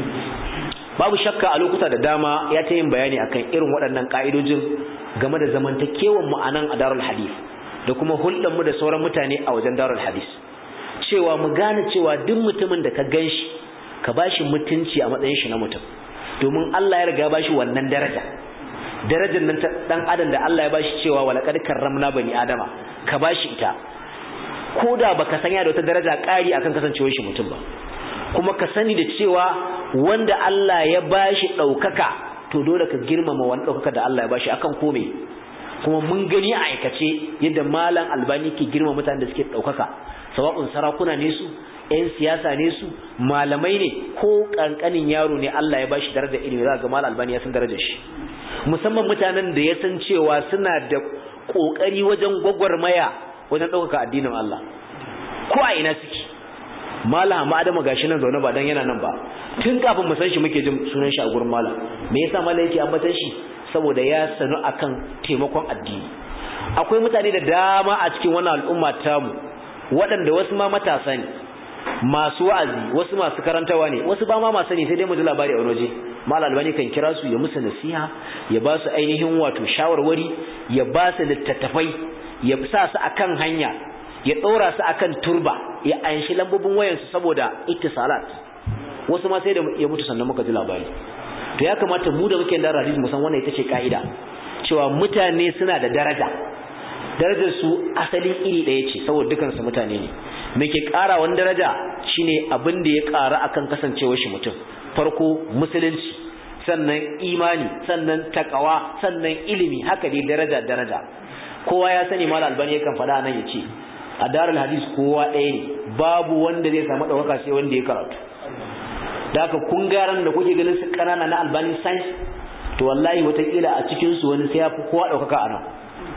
babu shakka a lokuta da dama ya ta yin bayani akan irin waɗannan ka'idojin game da zamantakewan mu anan a darul hadith da kuma hulɗar mu da sauran mutane a wajen darul hadith cewa mu gane cewa duk mutumin da ka ganshi ka bashi mutunci a matsayin shi na mutum domin Allah ya riga ya bashi wannan daraja darajar nan ta dan adam da Allah ya bashi cewa walaqad karramna bani adama ka bashi ita koda baka sanya da wata daraja ƙari akan kasancewar shi mutum ba kuma ka sani da cewa wanda Allah ya bashi daukaka to dole ka girmama wannan daukaka da Allah ya bashi akan kome kuma mun gani a aikace yadda malam albani ke girmama mutanen da suke daukaka sawa'un sarakuna ne su ƴan siyasa ne su malamai ne ko kankanin yaro ne Allah ya bashi darajar ilimi za ga malam albani ya san darajar shi musamman mutanen da ya san cewa suna da kokari wajen gwagwarmaya wajen ɗaukaka addinin Allah ko a ina suke malam amma Adamu gashi nan zaune ba dan yana nan ba tun kafin mu san shi muke jin sunan shi a gurin malam me yasa malam yake ambatan shi saboda ya sanu akan taimakon addini akwai mutane da dama a cikin wannan al'umma tamu waɗanda wasu ma matasa ne masu wa'azi wasu masu karantawa ne wasu ba ma masu ne sai dai mu ji labari a wani waje malam albani kan kira su ya musu nasiha ya ba su ainihin wato shawarwari ya ba su littattafai ya sa su akan hanya ya ɗora su akan turba ya anshi lambobin wayansu saboda ittisalat wasu ma sai da ya mutu sannan muka ji labari to ya kamata mu da muke da hadisi mu san wannan ita ce kaida cewa mutane suna da daraja darajar su asalin iri ɗaya ce saboda dukan su mutane ne me ke ƙara wani daraja shine abin da ya ƙara akan kasancewar shi mutum farko musulunci sannan imani sannan takawa sannan ilimi haka dai daraja daraja kowa ya sani mal albani yakan faɗa nan yace a darul hadis kowa ɗaya ne babu wanda zai samu ɗaukaka sai wanda ya karatu da haka kun garan da kuke ganin su kanana na albani science to wallahi watakila a cikin su wani sai ya fi kowa ɗaukaka a nan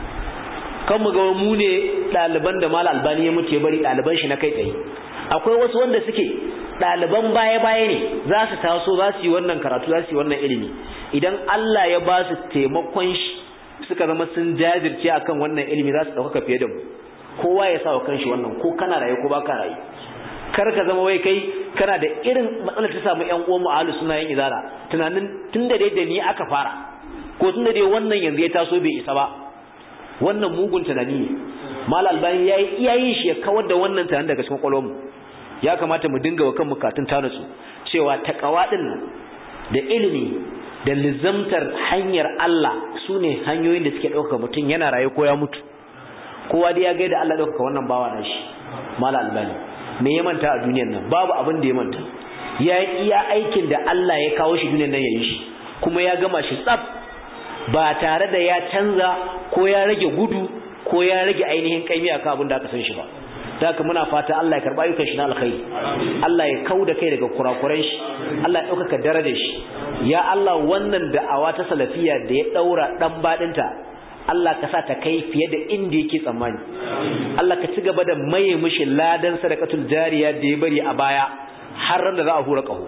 kan mu ga mu ne ɗaliban da mal albani ya mutu ya bari ɗaliban shi na kai tsaye akwai wasu wanda suke ɗaliban baya-baya ne za su taso za su yi wannan karatu za su yi wannan ilimi idan Allah ya ba su taimakon shi suka zama sun jajirce akan wannan ilimi za su ɗaukaka fiye da mu kowa ya sa wa kanshi wannan ko kana raye ko baka raye kar ka zama wai kai kana da irin matsalar ta samu ƴan uwan mu ahlus sunna yan izara tunanin tunda dai da ni aka fara ko tunda dai wannan yanzu ya taso bai isa ba wannan mugun tunani ne mal albani yayi iyayin shi ya kawar da wannan tunanin daga cikin kwalwar mu ya kamata mu dinga wa kanmu katun tanasu cewa takawa din nan da ilimi da lizamtar hanyar Allah sune hanyoyin da suke dauka mutun yana raye ko ya mutu kowa dai ya ga da Allah dauka wannan bawa da shi mal albani me ya manta a duniyar nan babu abin da ya manta ya iya aikin da Allah ya kawo shi duniyar nan yayin shi kuma ya gama shi tsaf ba tare da ya canza ko ya rage gudu ko ya rage ainihin kaimi akan abin da aka san shi ba haka muna fata Allah ya karba ayyukan shi na alkhairi Allah ya kauda kai daga kurakuran shi Allah ya dauka darajar shi ya Allah wannan da'awa ta salafiya da ya daura dan badinta Allah ka sa ta kai fiye da inda yake tsammani Allah ka ci gaba da maye mishi ladan sadaqatul jariya da ya bari a baya har ran da za a hura kaho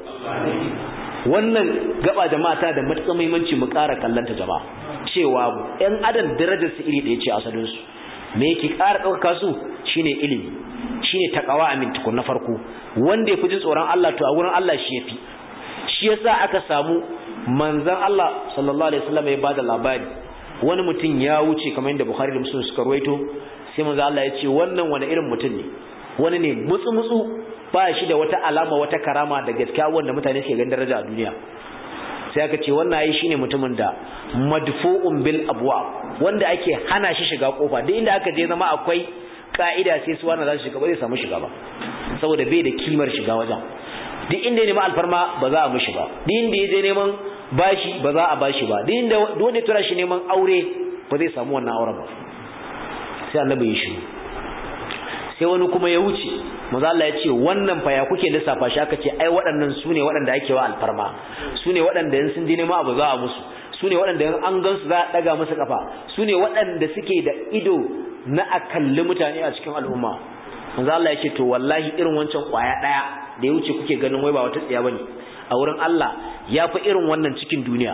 wannan gaba jama'a ta da matuƙar muhimmanci mu ƙara kallanta jama'a cewa ɗan adam darajar su iri ɗaya ce asalin su me yake ƙara ɗaukaka su shine ilimi shine takawa amin tukun na farko wanda ya fi jin tsoron Allah to a wurin Allah shi yafi shi yasa aka samu manzon Allah sallallahu alaihi wasallam ya bada labari wani mutum ya wuce kamar yadda Bukhari da Muslim suka ruwaito sai manzon Allah ya ce wannan wani irin mutum ne wani ne mutsu mutsu ba shi da wata alama wata karama da gaskiya wanda mutane suke ganin daraja a duniya sai aka ce wannan ai shine mutumin da madfu'un bil abwa wanda ake hana shi shiga kofa duk inda aka je zama akwai ka'ida sai su wanda za su shiga ba zai samu shiga ba saboda bai da kimar shiga wajen duk inda ya nemi alfarma ba za a mishi ba duk inda ya je neman bashi ba za a bashi ba duk inda dole tura shi neman aure ba zai samu wannan auren ba sai annabi ya shiru sai wani kuma ya wuce manzo Allah ya ce wannan fa ya kuke lissafa shi aka ce ai waɗannan sune waɗanda ake wa alfarma sune waɗanda in sun je nema abu za a musu sune waɗanda in an gansu za a daga musu kafa sune waɗanda suke da ido na akalli mutane a cikin al'umma manzo Allah ya ce to wallahi irin wancan kwaya daya da ya wuce kuke ganin wai ba wata tsiya bane a wurin Allah ya fi irin wannan cikin duniya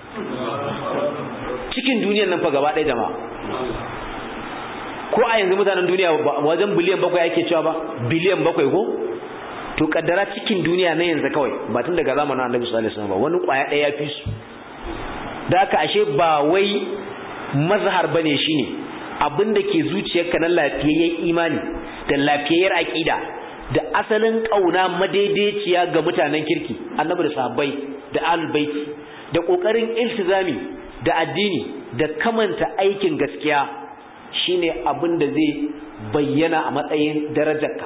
cikin duniyar nan fa gaba ɗaya jama'a ko a yanzu mutanen duniya wajen biliyan bakwai ake cewa ba biliyan bakwai ko to kaddara cikin duniya na yanzu kawai ba tun daga zamanin Annabi sallallahu alaihi wasallam ba wani kwaya ɗaya ya fi su da haka ashe ba wai mazhar bane shine abinda ke zuciyarka na lafiyayyen imani da lafiyayyar aqida da asalin kauna madaidaiciya ga mutanen kirki Annabi da sahabbai da ahlul bait da kokarin iltizami da addini da kamanta aikin gaskiya shine abin da zai bayyana a matsayin darajarka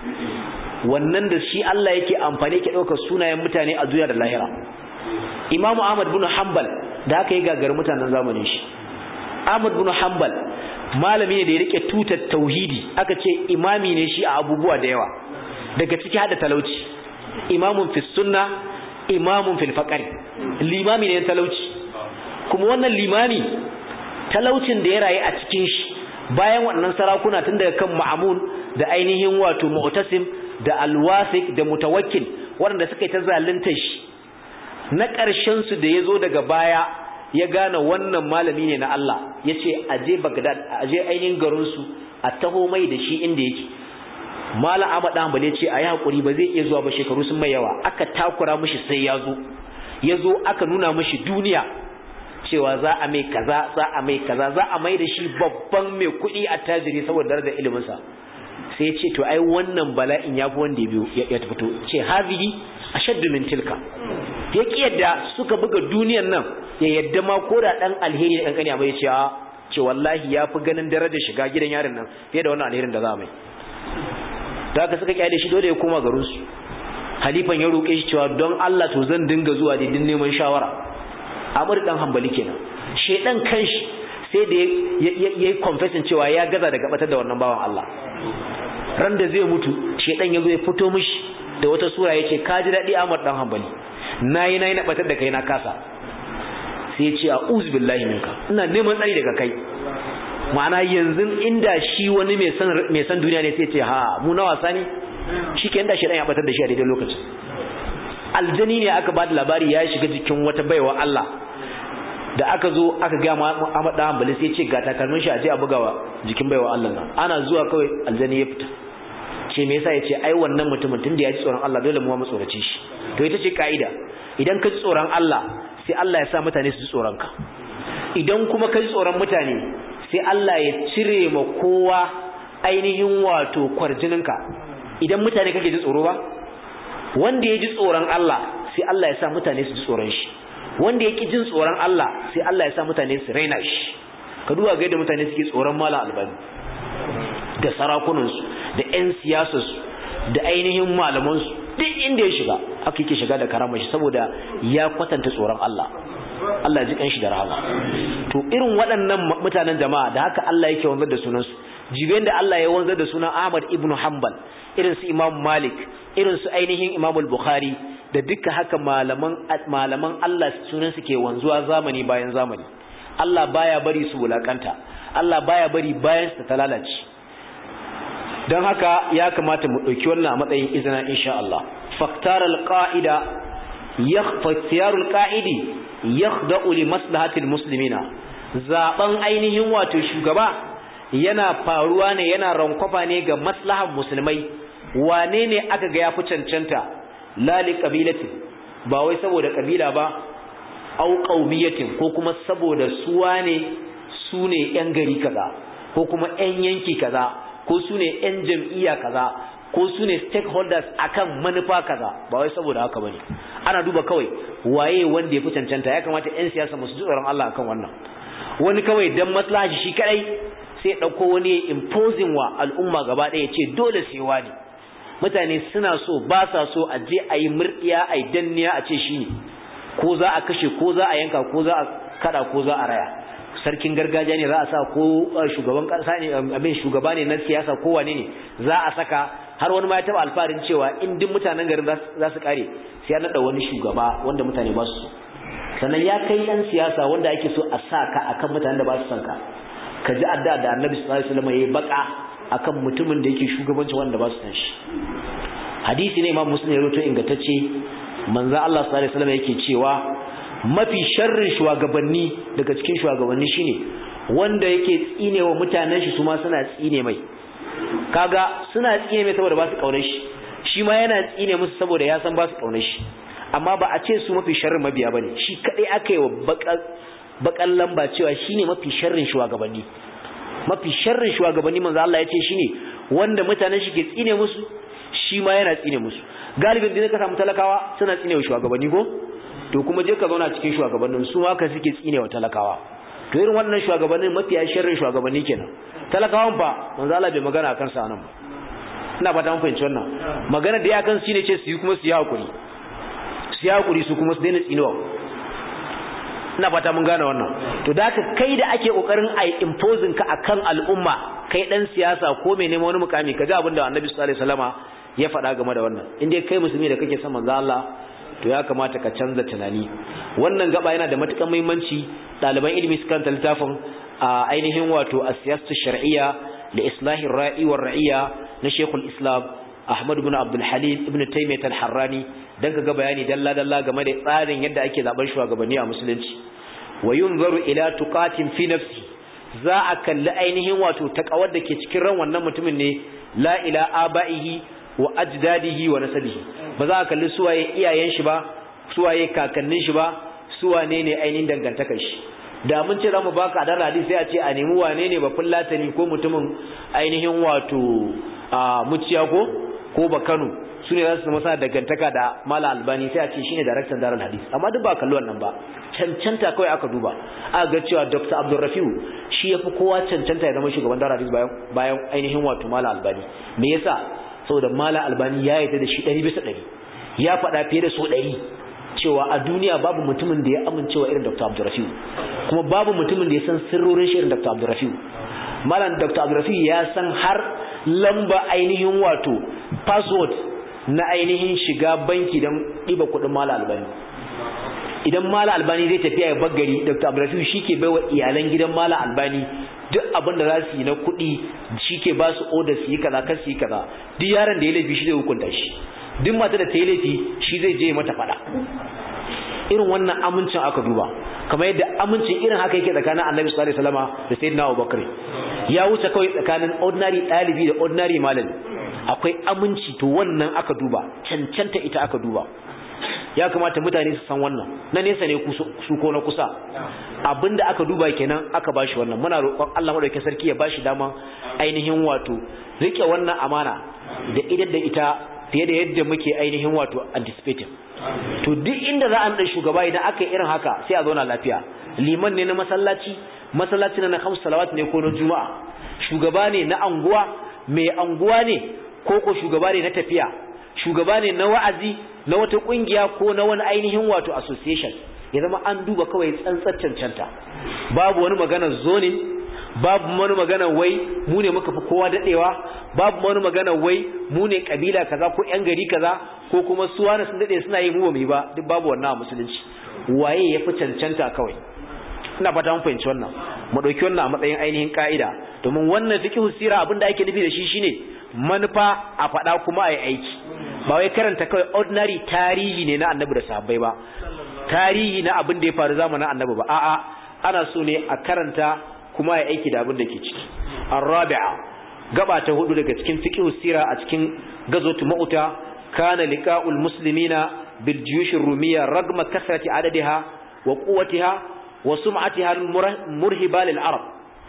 wannan da shi Allah yake amfani yake ɗaukar sunayen mutane a duniya da lahira Imam Ahmad bin Hanbal da aka yi gagar mutanen zamanin shi Ahmad bin Hanbal malami ne da ya rike tutar tauhidi aka ce imami ne shi a abubuwa da yawa daga ciki hada talauci imamun fi sunna imamun fil faqr limami ne talauci kuma wannan limami talaucin da ya rayu a cikin shi bayan waɗannan sarakuna tun daga kan Ma'mun da ainihin wato Mu'tasim da Al-Wasiq da Mutawakkil waɗanda suka yi ta zalunta shi na ƙarshen su da yazo daga baya ya gane wannan malami ne na Allah yace aje Baghdad aje ainihin garin su a taho mai da shi inda yake Malam Ahmad Hanbali yace ayi hakuri ba zai iya zuwa ba shekaru sun mai yawa aka takura mishi sai yazo yazo aka nuna mishi duniya cewa za a mai kaza za a mai kaza za a mai da shi babban mai kuɗi a tajiri saboda darajar ilimin sa sai ya ce to ai wannan bala'in yafi wanda ya biyo ya fito ce hazihi ashaddu min tilka ya kiyarda suka buga duniyar nan ya yadda ma koda dan alheri da kankani amma ya ce a ce wallahi yafi ganin darajar shiga gidan yarin nan fiye da wannan alherin da za mai da haka suka kiyaye shi dole ya koma garin su halifan ya roke shi cewa don Allah to zan dinga zuwa da din neman shawara Amr dan Hanbali kenan shedan kanshi sai da yayi confession cewa ya gaza daga batar da wannan bawan Allah ran da zai mutu shedan yazo ya fito mishi da wata sura yace ka ji dadi Amr dan Hanbali nayi nayi na batar da kai na kasa sai ya ce a'udhu billahi minka ina neman tsari daga kai ma'ana yanzu inda shi wani mai san mai san duniya ne sai ya ce ha mu na wasa ne shikenan da shedan ya batar da shi a daidai lokacin aljani ne aka ba da labari ya shiga jikin wata baiwa Allah da aka zo aka ga Ahmad dan Hanbali sai ce ga takalmin shi aje a bugawa jikin baiwa Allah nan ana zuwa kawai aljani ya fita ce me yasa yace ai wannan mutumin tunda ya ji tsoron Allah dole mu mu tsorace shi to ita ce kaida idan ka ji tsoron Allah sai Allah ya sa mutane su ji tsoron ka idan kuma ka ji tsoron mutane sai Allah ya cire ma kowa ainihin wato kwarjininka idan mutane kake ji tsoro ba wanda ya ji tsoron Allah sai Allah ya sa mutane su ji tsoron shi wanda ya ki jin tsoron Allah sai Allah ya sa mutane su raina shi ka duba ga yadda mutane suke tsoron Malam Albani da sarakunansu da ƴan siyasarsu da ainihin malamansu duk inda ya shiga aka yake shiga da karama shi saboda ya kwatanta tsoron Allah Allah ya ji kanshi da rahama to irin waɗannan mutanen jama'a da haka Allah yake wanzar da sunansu jiben da Allah ya wanzar da sunan Ahmad ibn Hanbal irin su Imam Malik irin su ainihin Imam al-Bukhari da duka haka malaman malaman Allah sunan su ke wanzuwa zamani bayan zamani Allah baya bari su wulakanta Allah baya bari bayan su ta lalace dan haka ya kamata mu dauki wannan a matsayin izina insha Allah faktar al-qa'ida yakhfa ikhtiyar al-qa'idi yakhda'u li maslahati al-muslimina zaban ainihin wato shugaba yana faruwa ne yana rankwafa ne ga maslahan musulmai wane ne aka ga yafi cancanta la li qabilatin ba wai saboda kabila ba au qaumiyatin ko kuma saboda suwa ne sune yan gari kaza ko kuma yan yanki kaza ko sune yan jam'iyya kaza ko sune stakeholders akan manufa kaza ba wai saboda haka bane ana duba kawai waye wanda yafi cancanta ya kamata yan siyasa musu tsoron Allah akan wannan wani kawai dan maslaha shi kadai sai dauko wani imposing wa al'umma gaba daya ce dole sai wani mutane suna so ba sa so a je a yi murdiya a yi danniya a ce shi ne ko za a kashe ko za a yanka ko za a kada ko za a raya sarkin gargajiya ne za a sa ko shugaban kasa ne abin shugaba ne na siyasa ko wane ne za a saka har wani ma ya taba alfarin cewa in duk mutanen garin za su kare sai an nada wani shugaba wanda mutane ba su so sannan ya kai dan siyasa wanda ake so a saka akan mutanen da ba su san ka ka ji adda da Annabi sallallahu alaihi wasallam yayi baka akan mutumin da yake shugabanci wanda ba su san shi hadisi ne Imam Muslim ya rawaito ingantacce manzo Allah sallallahu alaihi wasallam yake cewa mafi sharrin shugabanni daga cikin shugabanni shine wanda yake tsinewa mutanen shi su ma suna tsine mai kaga suna tsine mai saboda ba su kaunar shi shi ma yana tsine musu saboda ya san ba su kaunar shi amma ba a ce su mafi sharrin mabiya bane shi kadai aka yi wa bakan lamba cewa shine mafi sharrin shugabanni mafi sharrin shugabanni manzo Allah ya ce shine wanda mutanen shi ke tsine musu shi ma yana tsine musu galibin da ka samu talakawa suna tsine wa shugabanni ko to kuma je ka zauna cikin shugabannin su haka suke tsine wa talakawa to irin wannan shugabannin mafiya sharrin shugabanni kenan talakawan fa manzo Allah bai magana akan sa nan ba ina fata mun fahimci wannan magana da ya kan shine ce su yi kuma su yi hakuri su yi hakuri su kuma su daina tsinewa ina fata mun gane wannan to da haka kai da ake kokarin ai imposing ka akan al'umma kai dan siyasa ko mai neman wani mukami kaji abinda Annabi sallallahu alaihi wasallama ya faɗa game da wannan indai kai musulmi da kake son manzo Allah to ya kamata ka canza tunani wannan gaba yana da matuƙar muhimmanci ɗaliban ilimi su karanta littafin a ainihin wato as-siyasatu shar'iyya li islahi ar-ra'i war-ra'iyya na Sheikhul Islam Ahmad ibn Abdul Halim ibn Taymiyyah al-Harrani dan kaga bayani dalla dalla game da tsarin yadda ake zaben shugabanni a musulunci wa yunzaru ila tuqatin fi nafsi za a kalli ainihin wato takawar da ke cikin ran wannan mutumin ne la ila abaihi wa ajdadihi wa nasabihi ba za a kalli suwaye iyayen shi ba suwaye kakannin shi ba suwane ne ainihin dangantakar shi da mun ce zamu baka da hadisi sai a ce a nemi wane ne ba fullatani ko mutumin ainihin wato a muciya ko ko ba Kano sune za su masa dangantaka da Mala Albani sai a ce shine daraktan Darul Hadis amma duk ba kallo wannan ba cancanta kawai aka duba aka ga cewa Doctor Abdul Rafiu shi yafi kowa cancanta ya zama shugaban Darul Hadis bayan bayan ainihin wato Mala Albani me yasa saboda Mala Albani ya yarda da shi ɗari bisa ɗari ya faɗa fiye da so ɗari cewa a duniya babu mutumin da ya amincewa irin Doctor Abdul Rafiu kuma babu mutumin da ya san sirrorin shi irin Doctor Abdul Rafiu Malam Doctor Abdul Rafiu ya san har lamba ainihin wato password na ainihin shiga banki don ɗiba kuɗin Mala Albani idan Mala Albani zai tafiya ya baggari Doctor Abdul Rafiu shike baiwa iyalan gidan Mala Albani duk abin da za su yi na kuɗi shike ba su order su yi kaza kar su yi kaza duk yaron da ya laifi shi zai hukunta shi duk mata da ta yi laifi shi zai je mata faɗa irin wannan amincin aka duba kamar yadda amincin irin haka yake tsakanin Annabi sallallahu alaihi wasallama da Sayyidina Abubakar ya wuce kawai tsakanin ordinary ɗalibi da ordinary malami akwai aminci to wannan aka duba cancanta ita aka duba ya kamata mutane su san wannan na nesa ne su ko na kusa abinda aka duba kenan aka bashi wannan muna roƙon Allah madaukakin sarki ya bashi dama ainihin wato rike wannan amana da idan da ita fiye da yadda muke ainihin wato anticipating to duk inda za a nada shugaba idan aka yi irin haka sai a zauna lafiya liman ne na masallaci masallaci na khams salawat ne ko na juma'a shugaba ne na anguwa mai anguwa ne ko ko shugaba ne na tafiya shugaba ne na wa'azi na wata kungiya ko na wani ainihin wato association ya zama an duba kawai tsantsar cancanta babu wani magana zonin babu wani magana wai mu ne muka fi kowa dadewa babu wani magana wai mu ne kabila kaza ko yan gari kaza ko kuma suwana sun dade suna yi mu ba mu ba duk babu wannan a musulunci waye yafi cancanta kawai ina fata mun fahimci wannan mu dauki wannan a matsayin ainihin kaida domin wannan fiqhu sira abinda ake nufi da shi shine manufa a fada kuma ai aiki ba wai karanta kawai ordinary tarihi ne na annabi da sahabbai ba tarihi na abin da ya faru zamanin annabi ba a'a ana so ne a karanta kuma ai aiki da abin da ke ciki ar-rabi'a gaba ta hudu daga cikin fiqhu sira a cikin gazwatu mauta kana liqa'ul muslimina bil juyush ar-rumiyya ragma kasrati adadiha wa quwwatiha wa sum'atiha murhiba lil arab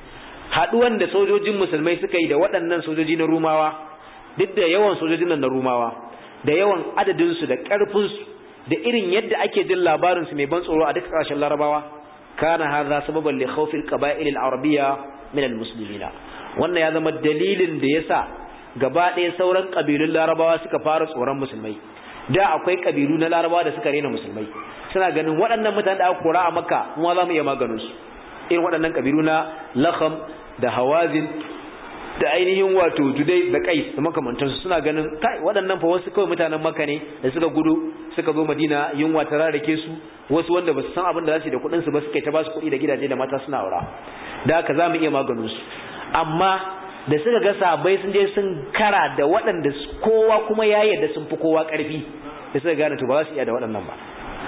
haduwan da sojojin musulmai suka yi da waɗannan sojoji na rumawa duk da yawan sojojin nan na rumawa da yawan adadin su da karfin su da irin yadda ake jin labarin su mai ban tsoro a duk ƙasashen larabawa kana hadha sababan li khawf al qaba'il al arabiyya min al muslimina wannan ya zama dalilin da yasa gaba ɗaya sauran kabilun larabawa suka fara tsoron musulmai da akwai kabilu na larabawa da suka rena musulmai suna ganin waɗannan mutanen da aka kora a makka mu za mu iya maganin su irin waɗannan kabilu na Lakham da Hawazin da ainihin wato Judai da Qais da makamantansu suna ganin kai waɗannan fa wasu kawai mutanen Makka ne da suka gudu suka zo Madina yunwa ta rarrake su wasu wanda ba su san abin da za su yi da kuɗin su ba suka yi ta ba su kuɗi da gidaje da mata suna aura da haka za mu iya maganin su amma da suka ga sahabbai sun je sun kara da waɗanda kowa kuma ya yarda sun fi kowa ƙarfi da suka gane to ba za su iya da waɗannan ba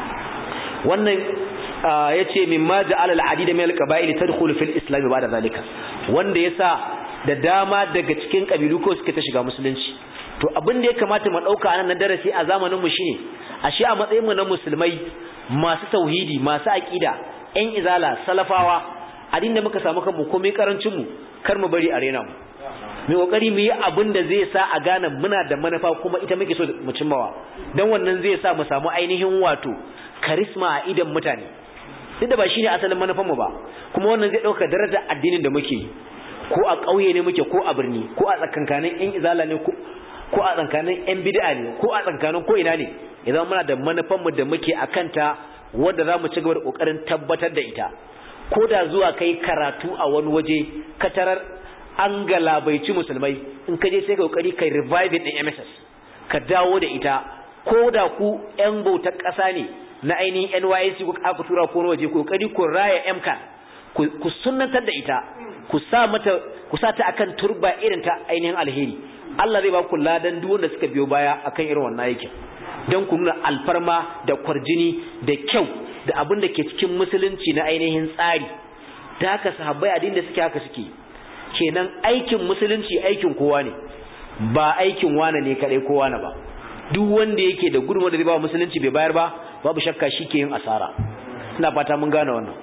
wannan yace mimma ja'ala al-adid min al-qaba'il tadkhulu fil islam ba'da zalika wanda yasa da dama daga cikin kabilu ko suka ta shiga musulunci to abin da ya kamata mu dauka anan na darasi a zamanin mu shine ashe a matsayin mu na musulmai masu tauhidi masu aqida ƴan izala salafawa addinin da muka samu kanmu komai karancin mu kar mu bari a rena mu mu kokari mu yi abin da zai sa a gane muna da manufa kuma ita muke so mu cimmawa dan wannan zai sa mu samu ainihin wato karisma a idan mutane duk da ba shine asalin manufar mu ba kuma wannan zai dauka darajar addinin da muke ko a kauye ne muke ko a birni ko a tsakankanin ƴan izala ne ko ko a tsakankanin ƴan bid'a ne ko a tsakankanin ko ina ne idan muna da manufar mu da muke akanta wanda zamu ci gaba da kokarin tabbatar da ita ko da zuwa kai karatu a wani waje ka tarar an galabaici musulmai in ka je sai ka kokari kai revive din M S S ka dawo da ita ko da ku ƴan bautar ƙasa ne na ainihin N Y S C ku aka tura ko waje ku kokari ku raya M K ku sunnantar da ita ku sa mata ku sa ta akan turba irin ta ainihin alheri Allah zai ba ku ladan duk wanda suka biyo baya akan irin wannan yake dan ku nuna alfarma da kwarjini da kyau da abin da ke cikin musulunci na ainihin tsari da haka sahabbai addinin da suke haka suke kenan aikin musulunci aikin kowa ne ba aikin wane ne kadai kowa na ba duk wanda yake da gudunmu da zai ba musulunci bai bayar ba babu shakka shi ke yin asara ina fata mun gane wannan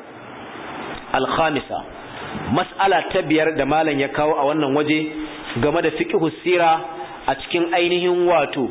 al-khamisa mas'ala ta biyar da malam ya kawo a wannan waje game da fiqhu sira a cikin ainihin wato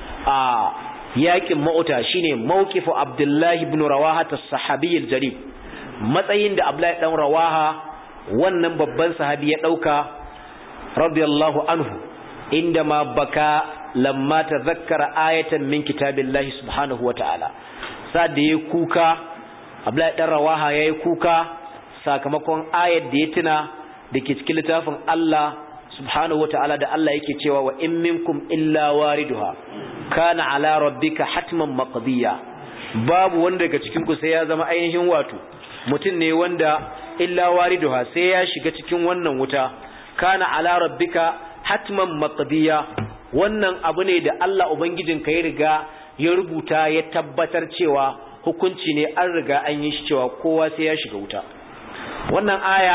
a yakin mauta shine mawqifu Abdullahi ibn Rawaha as-sahabi al-jalil matsayin da Abdullahi dan Rawaha wannan babban sahabi ya dauka radiyallahu anhu inda ma baka lamma tazakkara ayatan min kitabillahi subhanahu wataala sad da yayi kuka Abdullahi dan Rawaha yayi kuka sakamakon ayat da ya tuna dake cikin littafin Allah subhanahu wataala da Allah yake cewa wa in minkum illa wariduha kana ala rabbika hatman maqdiya babu wanda daga cikin ku sai ya zama ainihin wato mutum ne wanda illa wariduha sai ya shiga cikin wannan wuta kana ala rabbika hatman maqdiya wannan abu ne da Allah ubangijinka ya riga ya rubuta ya tabbatar cewa hukunci ne an riga an yi shi cewa kowa sai ya shiga wuta wannan aya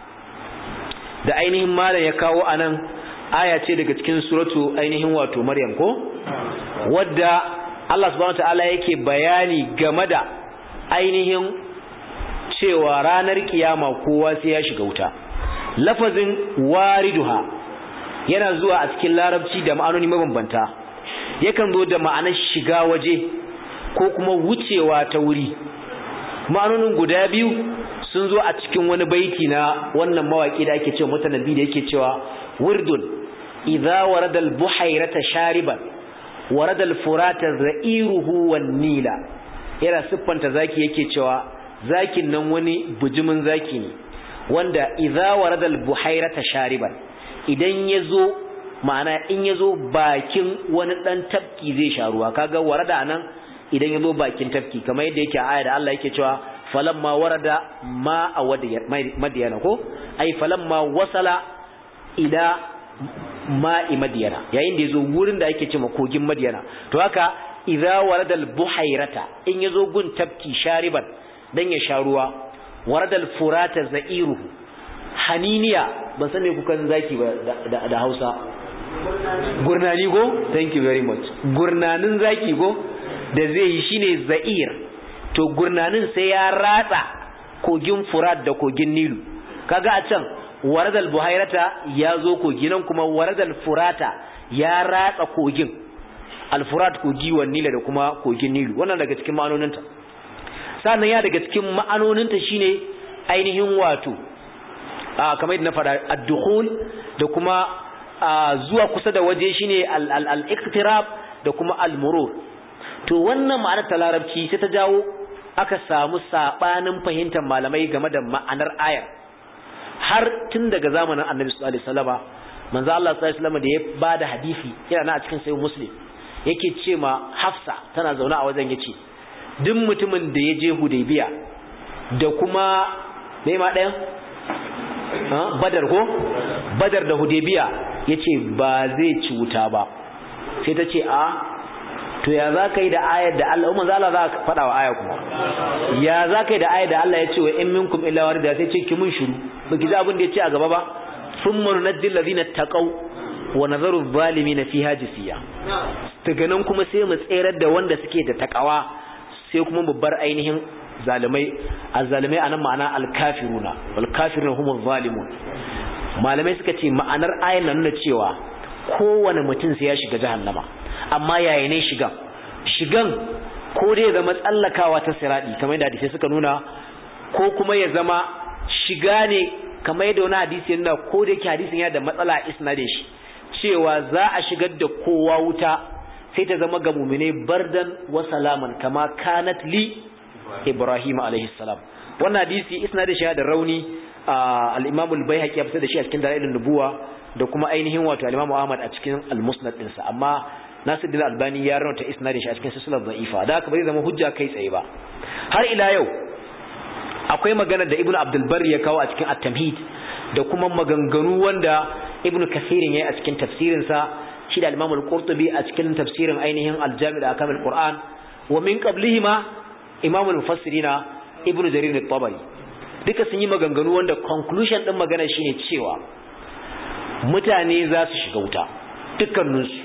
da ainihin malam ya kawo anan aya ce daga cikin suratu ainihin wato Maryam ko wadda Allah subhanahu wataala yake bayani game da ainihin cewa ranar kiyama kowa sai ya shiga wuta lafazin wariduha yana zuwa a cikin larabci da ma'anoni mabambanta yakan zo da ma'anar shiga waje ko kuma wucewa ta wuri ma'anonin guda biyu sun zo a cikin wani baiti na wannan mawaki da ake cewa mutanabbi da yake cewa wirdun idza warada al-buhayrata shariban warada al-furata ra'iruhu wan-nila yana siffanta zaki yake cewa zakin nan wani bujumin zaki ne wanda idza warada al-buhayrata shariban idan yazo ma'ana in yazo bakin wani dan tafki zai sha ruwa kaga warada anan idan yazo bakin tafki kamar yadda yake a aya da Allah yake cewa falamma warada ma a madiyana ko ai falamma wasala ila ma'i madiyana yayin da yazo wurin da ake cewa kogin madiyana to haka idza warada al-buhayrata in yazo gun tafki shariban dan ya sha ruwa warada al-furata za'iruhu haniniya ban san me kukan zaki ba da, da Hausa gurnani go thank you very much gurnanin zaki go da zai yi shine za'ir to gurnanin sai ya ratsa kogin Furat da kogin Nilu kaga a can waradal buhairata ya zo kogi nan kuma waradal Furata ya ratsa kogin al-Furat kogi wa Nila da kuma kogin Nilu wannan daga cikin ma'anoninta sannan ya daga cikin ma'anoninta shine ainihin wato a kamar yadda na fada ad-dukhul da kuma zuwa kusa da waje shine al-iqtirab da kuma al-murur to wannan ma'anar ta larabci sai ta jawo aka samu sabanin fahimtar malamai game da ma'anar ayar har tun daga zamanin Annabi sallallahu alaihi wasallama manzo Allah sallallahu alaihi wasallama da ya bada hadisi yana na a cikin sahih Muslim yake ce ma Hafsa tana zaune a wajen yace duk mutumin da ya je Hudaybiya da kuma me ma ɗayan Badar ko Badar da Hudaybiya yace ba zai ci wuta ba sai ta ce a to ya za ka yi da ayar da Allah manzo Allah za ka faɗa wa aya kuma ya za ka yi da ayar da Allah ya ce wa in minkum illa warida sai ce ki mun shiru baki ji abin da ya ce a gaba ba thumma nunajjil ladina taqaw wa nadharu adh-dhalimin fiha jisiya daga nan kuma sai mu tserar da wanda suke da takawa sai kuma mu bar ainihin zalimai azzalimai anan ma'ana al-kafiruna wal kafiruna humuz zalimun malamai suka ce ma'anar ayar nan nuna cewa kowane mutum sai ya shiga jahannama amma yaya ne shigan shigan ko dai ya zama tsallakawa ta siradi kamar yadda hadisi suka nuna ko kuma ya zama shiga ne kamar yadda wani hadisi yana ko da yake hadisin ya da matsala a isnadin shi cewa za a shigar da kowa wuta sai ta zama ga mu'mine bardan wa salaman kama kanat li Ibrahim alaihi salam wannan hadisi isnadin shi da rauni al-Imam al-Baihaqi ya fitar da shi a cikin Dalailun Nubuwa da kuma ainihin wato al-Imam Ahmad a cikin al-Musnad ɗinsa amma Nasiruddin Albani ya rawaita isnadin shi a cikin silsilar da'ifa da haka bai zama hujja kai tsaye ba har ila yau akwai magana da Ibn Abdul Barr ya kawo a cikin At-Tamhid da kuma maganganu wanda Ibn Kathir yayi a cikin tafsirin sa shi da Imam Al-Qurtubi a cikin tafsirin ainihin Al-Jami' al-Ahkam al-Qur'an wa min qablihima Imam al-Mufassirina Ibn Jarir al-Tabari duka sun yi maganganu wanda conclusion din magana shine cewa mutane za su shiga wuta dukkaninsu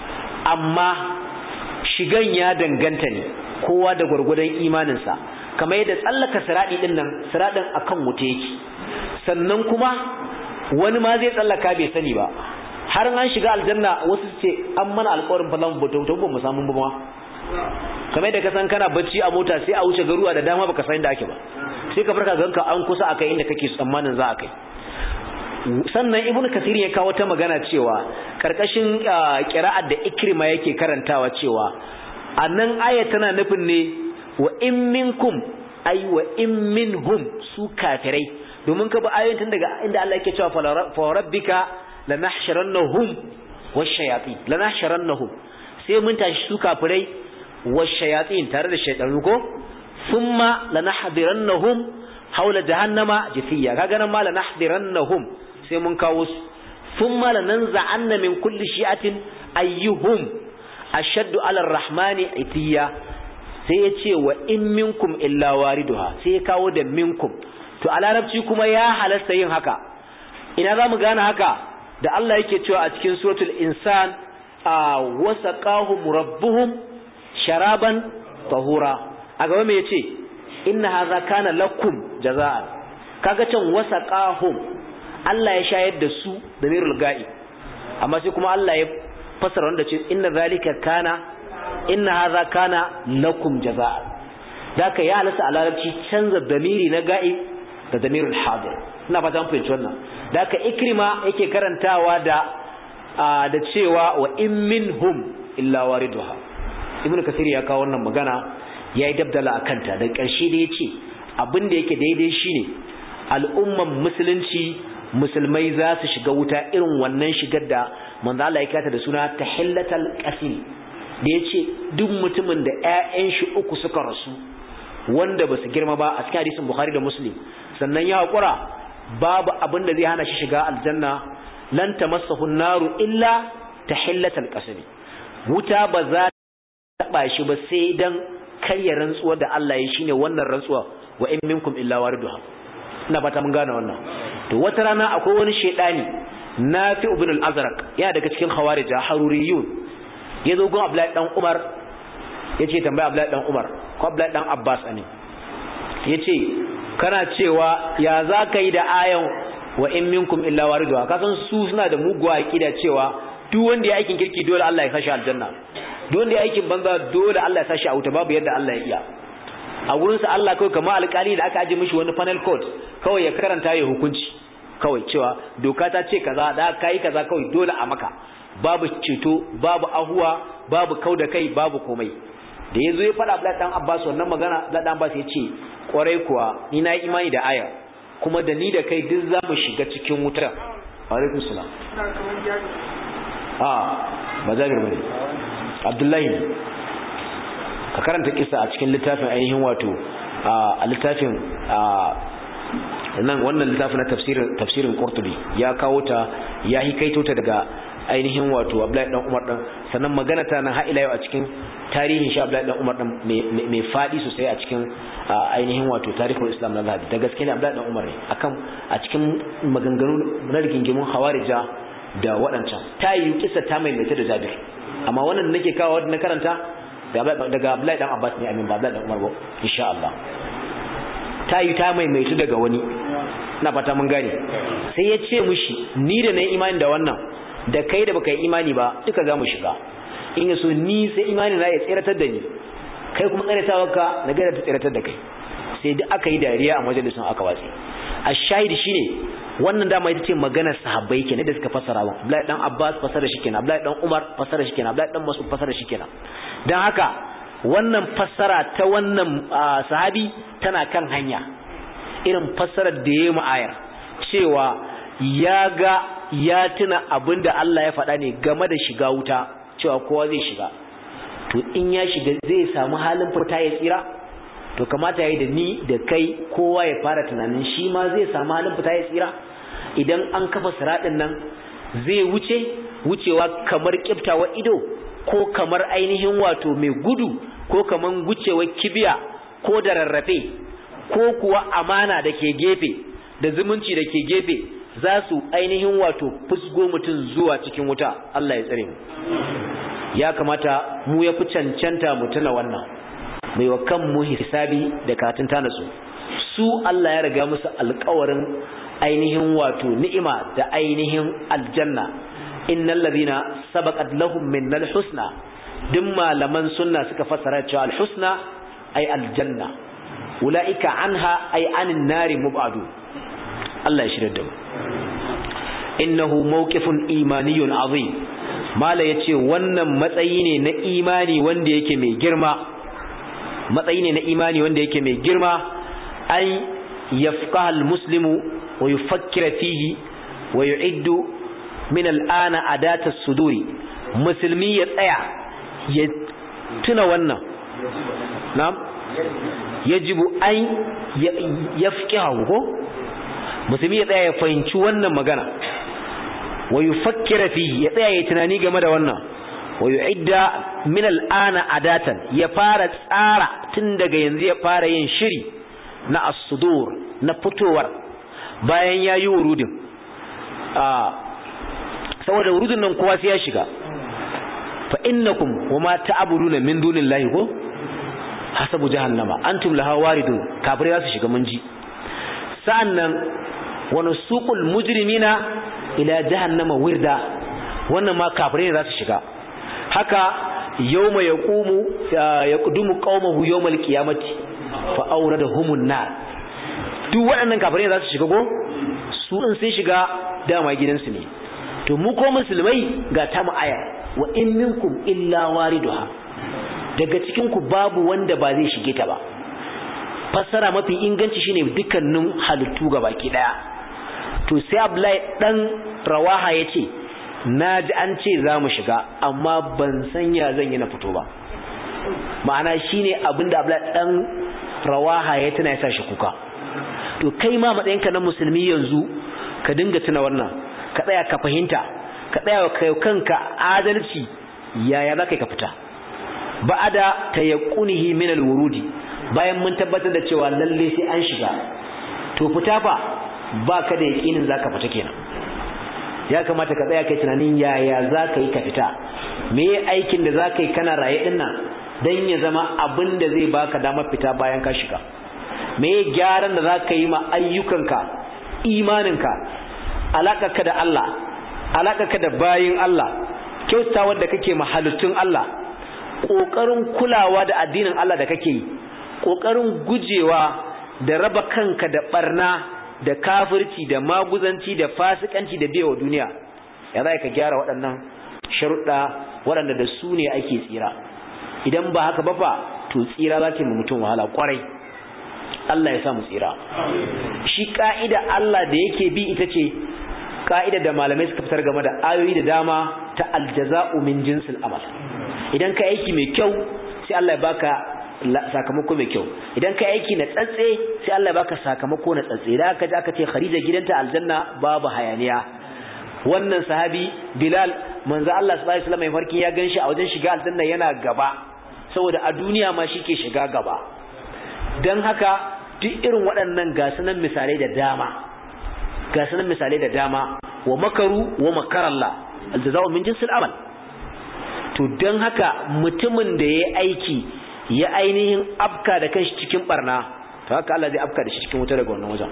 amma shigan ya danganta ne kowa da gwargwadon imaninsa kamar yadda tsallaka siradi din nan siradin akan wuta yake sannan kuma wani ma zai tsallaka bai sani ba har an shiga aljanna wasu ce an mana alƙawarin fa zamu bauta wuta ba mu samu ba ma kamar yadda ka san kana bacci a mota sai a wuce garuwa da dama baka san inda ake ba sai ka farka ganka an kusa akai inda kake tsammanin za a kai sannan ibn kasir ya kawo ta magana cewa karkashin qira'at da ikrima yake karantawa cewa annan aya tana nufin ne wa in minkum ay wa in minhum su kafirai domin ka ba ayoyin tun daga inda Allah yake cewa fa rabbika lanahsharannahum washayatin lanahsharannahum sai mun tashi su kafirai washayatin tare da shaytanu ko thumma lanahdirannahum haula jahannama jafiya kaga nan ma lanahdirannahum sai mun kawo su thumma lananza'anna min kulli shi'atin ayyuhum ashaddu 'ala ar-rahmani itiya sai yace wa in minkum illa wariduha sai ya kawo da minkum to a larabci kuma ya halasta yin haka ina zamu gane haka da Allah yake cewa a cikin suratul insan wasaqahum rabbuhum sharaban tahura a gaba me yace inna hadha kana lakum jazaan kaga can wasaqahum Allah ya shayar da su da mirul ga'i amma sai kuma Allah ya fasara wanda ce inna zalika kana inna hadha kana lakum jazaan daka ya halasa a larabci canza damiri na ga'i da damirul hadir ina fata mun fahimci wannan daka ikrima yake karantawa da da cewa wa in minhum illa wariduha ibnu kasir ya kawo wannan magana yayi dabdala akanta da ƙarshe da yace abin da yake daidai shine al'umman musulunci musulmai za su shiga wuta irin wannan shigar da manzo Allah ya kata da suna tahillatul qasim da yace duk mutumin da ƴaƴan shi uku suka rasu wanda basu girma ba a cikin hadisin Bukhari da Muslim sannan ya hakura babu abin da zai hana shi shiga aljanna lan tamassahu an-naru illa tahillatul qasim wuta ba za ta taba shi ba sai dan karya rantsuwa da Allah ya shine wannan rantsuwa wa in minkum illa wariduha ina fata mun gane wannan to wata rana akwai wani shedani Nafi ibn al-Azraq ya daga cikin khawarij haruriyun yazo gon Abdullahi dan Umar yace tambaya Abdullahi dan Umar ko Abdullahi dan Abbas ne yace kana cewa ya zaka yi da ayan wa in minkum illa wariduha kasan su suna da muguwa akida cewa duk wanda ya aikin kirki dole Allah ya sashi aljanna duk wanda ya aikin banza dole Allah ya sashi a wuta babu yadda Allah ya iya a gurinsa Allah kawai kamar alƙali da aka aje mishi wani panel code kawai ya karanta ya hukunci kawai cewa doka ta ce kaza da kai kaza kawai dole a maka babu ceto babu ahuwa babu kauda kai babu komai da yazo ya fada Abdullahi dan Abbas wannan magana Abdullahi dan Abbas ya ce kwarai kuwa ni na yi imani da aya kuma da ni da kai duk za mu shiga cikin wutar. Alaikum salam. Ah ba Jabir bane Abdullahi ne. Ka karanta kissa a cikin littafin ainihin wato a littafin nan wannan littafin na tafsirin tafsirin Qurtubi ya kawo ta ya hikaito ta daga ainihin wato Abdullahi dan Umar dan sannan magana ta nan har ila yau a cikin tarihin shi Abdullahi dan Umar dan mai fadi sosai a cikin ainihin wato tarihul Islam na Zahabi da gaske ne Abdullahi dan Umar ne akan a cikin maganganu na rigingimun Hawarija da waɗancan ta yi kissa ta mai mai da Jabir amma wannan nake kawo na karanta daga Abdullahi dan Abbas ne amin ba Abdullahi dan Umar ba insha Allah ta yi ta maimaitu daga wani na fata mun gane sai ya ce mushi ni da na yi imani da wannan da kai da baka yi imani ba duka za mu shiga in yaso ni sai imani na ya tsiratar da ni kai kuma tsiratawarka na gada ta tsiratar da kai sai da aka yi dariya a majalisun aka watsi a shahidi shine wannan dama ita ce maganar sahabbai kenan da suka fassara wa Abdullahi dan Abbas fassara shi kenan Abdullahi dan Umar fassara shi kenan Abdullahi dan Mas'ud fassara shi kenan dan haka wannan fassara ta wannan sahabi tana kan hanya irin fassarar da yayi mu ayar cewa ya ga ya tuna abinda Allah ya faɗa ne game da shiga wuta cewa kowa zai shiga to in ya shiga zai samu halin fita ya tsira to kamata yayi da ni da kai kowa ya fara tunanin shi ma zai samu halin fita ya tsira idan an kafa siradin nan zai wuce wucewa kamar kiftawa ido ko kamar ainihin wato mai gudu ko kaman gucewa kibiya ko da rarrafe ko kuwa amana da ke gefe da zumunci da ke gefe za su ainihin wato fusgo mutum zuwa cikin wuta Allah ya tsare mu ya kamata mu ya fi cancanta mu tuna wannan mai wa kanmu hisabi da katin tanasu su Allah ya riga musu alƙawarin ainihin wato ni'ima da ainihin aljanna innal ladina sabaqat lahum minnal husna duk malaman sunna suka fassara cewa alhusna ay aljanna ulaika anha ay anin nari mubadu Allah ya shirya da mu innahu mawqifun imaniyun azim mala yace wannan matsayi ne na imani wanda yake mai girma matsayi ne na imani wanda yake mai girma ay yafqaha almuslimu wa yufakkira fihi wa yu'iddu min al'ana adata as-suduri musulmi ya tsaya ya tuna wannan na'am yajibu an yafqihu ko musulmi ya tsaya ya fahimci wannan magana wa yufakkira fihi ya tsaya ya tunani game da wannan wa yu'idda min al'ana adatan ya fara tsara tun daga yanzu ya fara yin shiri na as-sudur na fitowar bayan yayi wurudin a saboda wurudin nan kowa sai ya shiga fa innakum wama ta'buduna min dunillahi ko hasabu jahannama antum laha waridun kafirai za su shiga munji sa'annan wa nusuqul mujrimina ila jahannama wirda wannan ma kafirai za su shiga haka yawma yaqumu yaqdumu qaumahu yawmal qiyamati fa awradahumun nar duk waɗannan kafirai za su shiga go su in sun shiga dama gidansu ne to mu ko musulmai ga ta mu aya wa in minkum illa wariduha daga cikin ku babu wanda ba zai shige ta ba fassara mafi inganci shine dukkanin halittu gabaki daya to sai Abdullahi dan Rawaha yace naji an ce za mu shiga amma ban san ya zan yi na fito ba ma'ana shine abinda Abdullahi dan Rawaha ya tana yasa shi kuka to kai ma matsayinka na musulmi yanzu ka dinga tuna wannan ka tsaya ka fahimta ka tsaya kai kanka adalci yaya zaka ka fita ba'ada tayaqqunihi min alwurudi bayan mun tabbatar da cewa lalle sai an shiga to fita fa baka da yakinin zaka fita kenan ya kamata ka tsaya kai tunanin yaya zaka yi ka fita me aikin da zaka yi kana raye din nan dan ya zama abin da zai baka damar fita bayan ka shiga me gyaran da zaka yi ma ayyukanka imaninka alakarka da Allah alakarka da bayin Allah kyautawar da kake ma halittun Allah kokarin kulawa da addinin Allah da kake yi kokarin gujewa da raba kanka da barna da kafirci da maguzanci da fasikanci da biyewa duniya ya za ka gyara waɗannan sharuɗa waɗanda da su ne ake tsira idan ba haka ba fa to tsira za ta yi mutum wahala kwarai. Allah ya sa mu tsira. Shi ka'ida Allah da yake bi ita ce ka'ida da malamai suka fitar game da ayoyi da dama ta aljaza'u min jinsil amal. Idan ka aiki mai kyau sai Allah ya baka sakamako mai kyau, idan ka aiki na tsatse sai Allah ya baka sakamako na tsatse. Da aka ji aka ce Khadija gidanta aljanna babu hayaniya. Wannan sahabi Bilal manzo Allah sallallahu alaihi wasallam ya farki ya ganshi a wajen shiga aljanna yana gaba, saboda a duniya ma shike shiga gaba. Dan haka duk irin waɗannan gasunan misalai da dama gasunan misalai da dama wa makaru wa makarallah aljaza'u min jinsil amal. To dan haka mutumin da yayi aiki ya ainihin afka da kanshi cikin barna, to haka Allah zai afka da shi cikin wuta daga wannan wajen.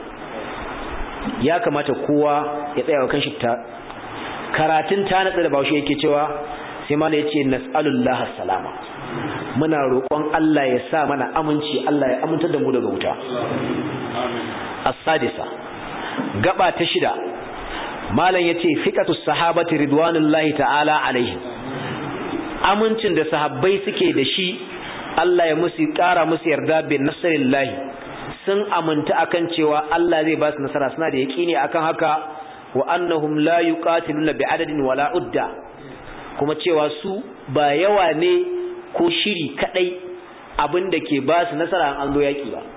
Ya kamata kowa ya tsaya wa kanshi ta karatun ta natsa da bawo yake cewa sai malai yace nas'alullahi salama, muna roƙon Allah ya sa mana aminci, Allah ya amintar da mu daga wuta. As-sadisa gaba ta shida malam yace fiqatu sahabati ridwanullahi ta'ala alaihim, amincin da sahabbai suke da shi Allah ya musu ƙara musu yarda bin nasrillahi, sun aminta akan cewa Allah zai ba su nasara, suna da yaqini akan haka. Wa annahum la yuqatiluna bi adadin wala udda, kuma cewa su ba yawa ne ko shiri kadai abinda ke ba su nasara an zo yaki ba.